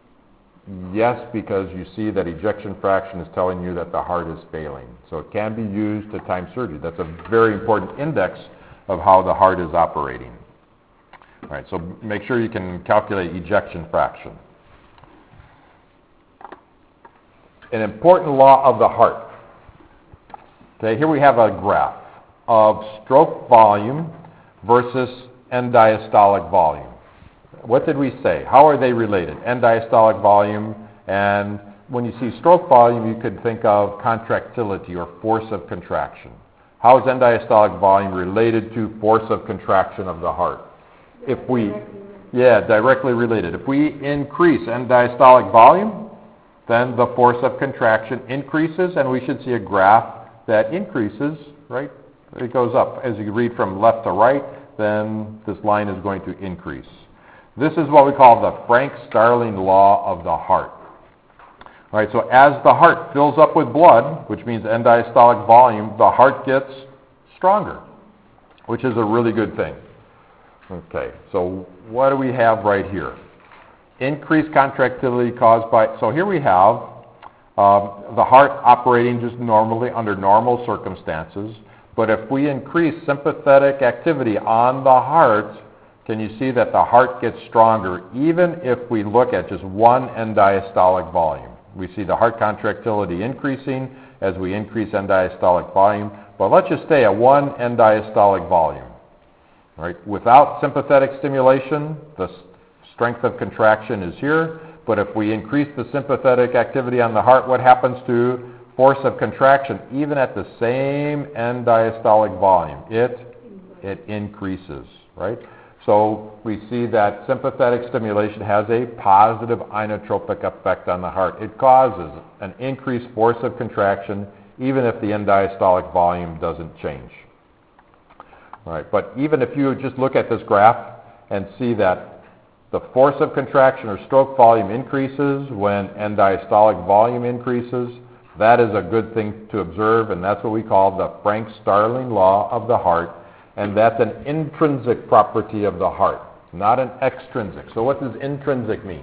[SPEAKER 1] Yes, because you see that ejection fraction is telling you that the heart is failing. So it can be used to time surgery. That's a very important index of how the heart is operating. All right, so make sure you can calculate ejection fraction. An important law of the heart. Okay, here we have a graph of stroke volume versus end diastolic volume. What did we say? How are they related? End diastolic volume, and when you see stroke volume, you could think of contractility or force of contraction. How is end diastolic volume related to force of contraction of the heart? If we, yeah, directly related. If we increase end diastolic volume, then the force of contraction increases, and we should see a graph that increases, right? It goes up. As you read from left to right, then this line is going to increase. This is what we call the Frank-Starling law of the heart. All right, so as the heart fills up with blood, which means end diastolic volume, the heart gets stronger, which is a really good thing. Okay, so what do we have right here? Increased contractility caused by, so here we have um, the heart operating just normally under normal circumstances, but if we increase sympathetic activity on the heart, can you see that the heart gets stronger even if we look at just one end diastolic volume? We see the heart contractility increasing as we increase end diastolic volume, but let's just stay at one end diastolic volume. Right? Without sympathetic stimulation, the s- strength of contraction is here, but if we increase the sympathetic activity on the heart, what happens to force of contraction even at the same end diastolic volume? It, it increases, right? So we see that sympathetic stimulation has a positive inotropic effect on the heart. It causes an increased force of contraction even if the end diastolic volume doesn't change. All right, but even if you just look at this graph and see that the force of contraction or stroke volume increases when end diastolic volume increases, that is a good thing to observe, and that's what we call the Frank-Starling law of the heart. And that's an intrinsic property of the heart, not an extrinsic. So what does intrinsic mean?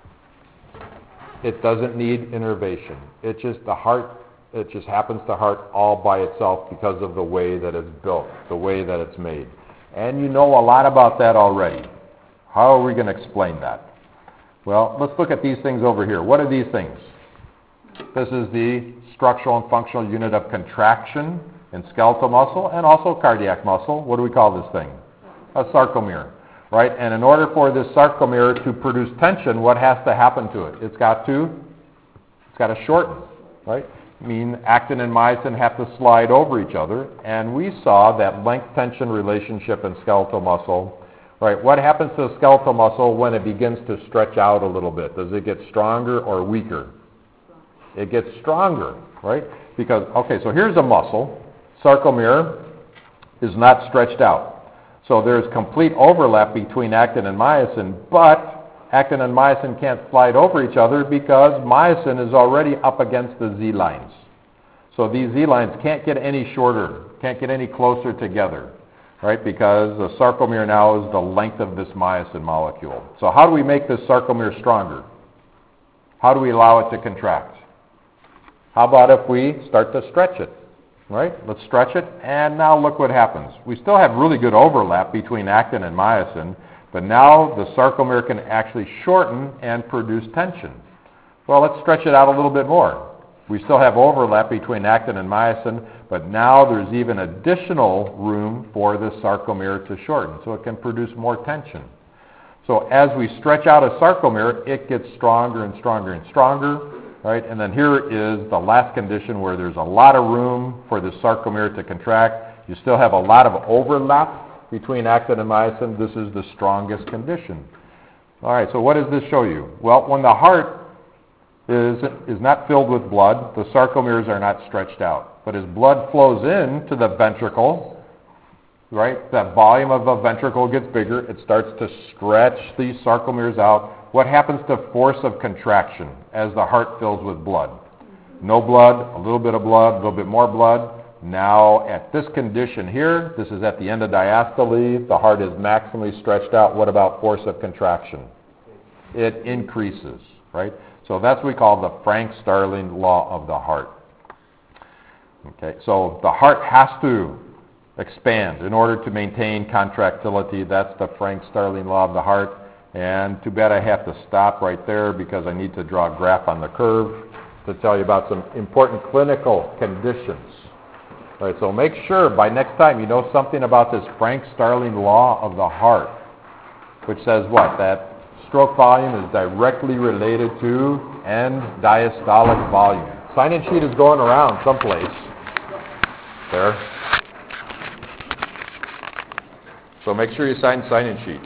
[SPEAKER 1] It doesn't need innervation. It just, the heart, it just happens to heart all by itself because of the way that it's built, the way that it's made. And you know a lot about that already. How are we going to explain that? Well, let's look at these things over here. What are these things? This is the structural and functional unit of contraction in skeletal muscle and also cardiac muscle. What do we call this thing? A sarcomere, right? And in order for this sarcomere to produce tension, what has to happen to it? It's got to, it's got to shorten, right? I mean, actin and myosin have to slide over each other, and we saw that length-tension relationship in skeletal muscle, right? What happens to the skeletal muscle when it begins to stretch out a little bit? Does it get stronger or weaker? It gets stronger, right? Because, okay, so here's a muscle. Sarcomere is not stretched out. So there's complete overlap between actin and myosin, but actin and myosin can't slide over each other because myosin is already up against the Z lines. So these Z lines can't get any shorter, can't get any closer together, right? Because the sarcomere now is the length of this myosin molecule. So how do we make this sarcomere stronger? How do we allow it to contract? How about if we start to stretch it? Right? Let's stretch it, and now look what happens. We still have really good overlap between actin and myosin, but now the sarcomere can actually shorten and produce tension. Well, let's stretch it out a little bit more. We still have overlap between actin and myosin, but now there's even additional room for the sarcomere to shorten, so it can produce more tension. So as we stretch out a sarcomere, it gets stronger and stronger and stronger. Right? And then here is the last condition where there's a lot of room for the sarcomere to contract. You still have a lot of overlap between actin and myosin. This is the strongest condition. All right, so what does this show you? Well, when the heart is, is not filled with blood, the sarcomeres are not stretched out. But as blood flows into the ventricle, right, that volume of the ventricle gets bigger. It starts to stretch these sarcomeres out. What happens to force of contraction as the heart fills with blood? No blood, a little bit of blood, a little bit more blood. Now at this condition here, this is at the end of diastole, the heart is maximally stretched out. What about force of contraction? It increases, right? So that's what we call the Frank-Starling law of the heart. Okay, so the heart has to expand in order to maintain contractility. That's the Frank-Starling law of the heart. And too bad I have to stop right there because I need to draw a graph on the curve to tell you about some important clinical conditions. All right, so make sure by next time you know something about this Frank-Starling law of the heart. which says what? That stroke volume is directly related to end diastolic volume. Sign-in sheet is going around someplace. There. So make sure you sign sign-in sheet.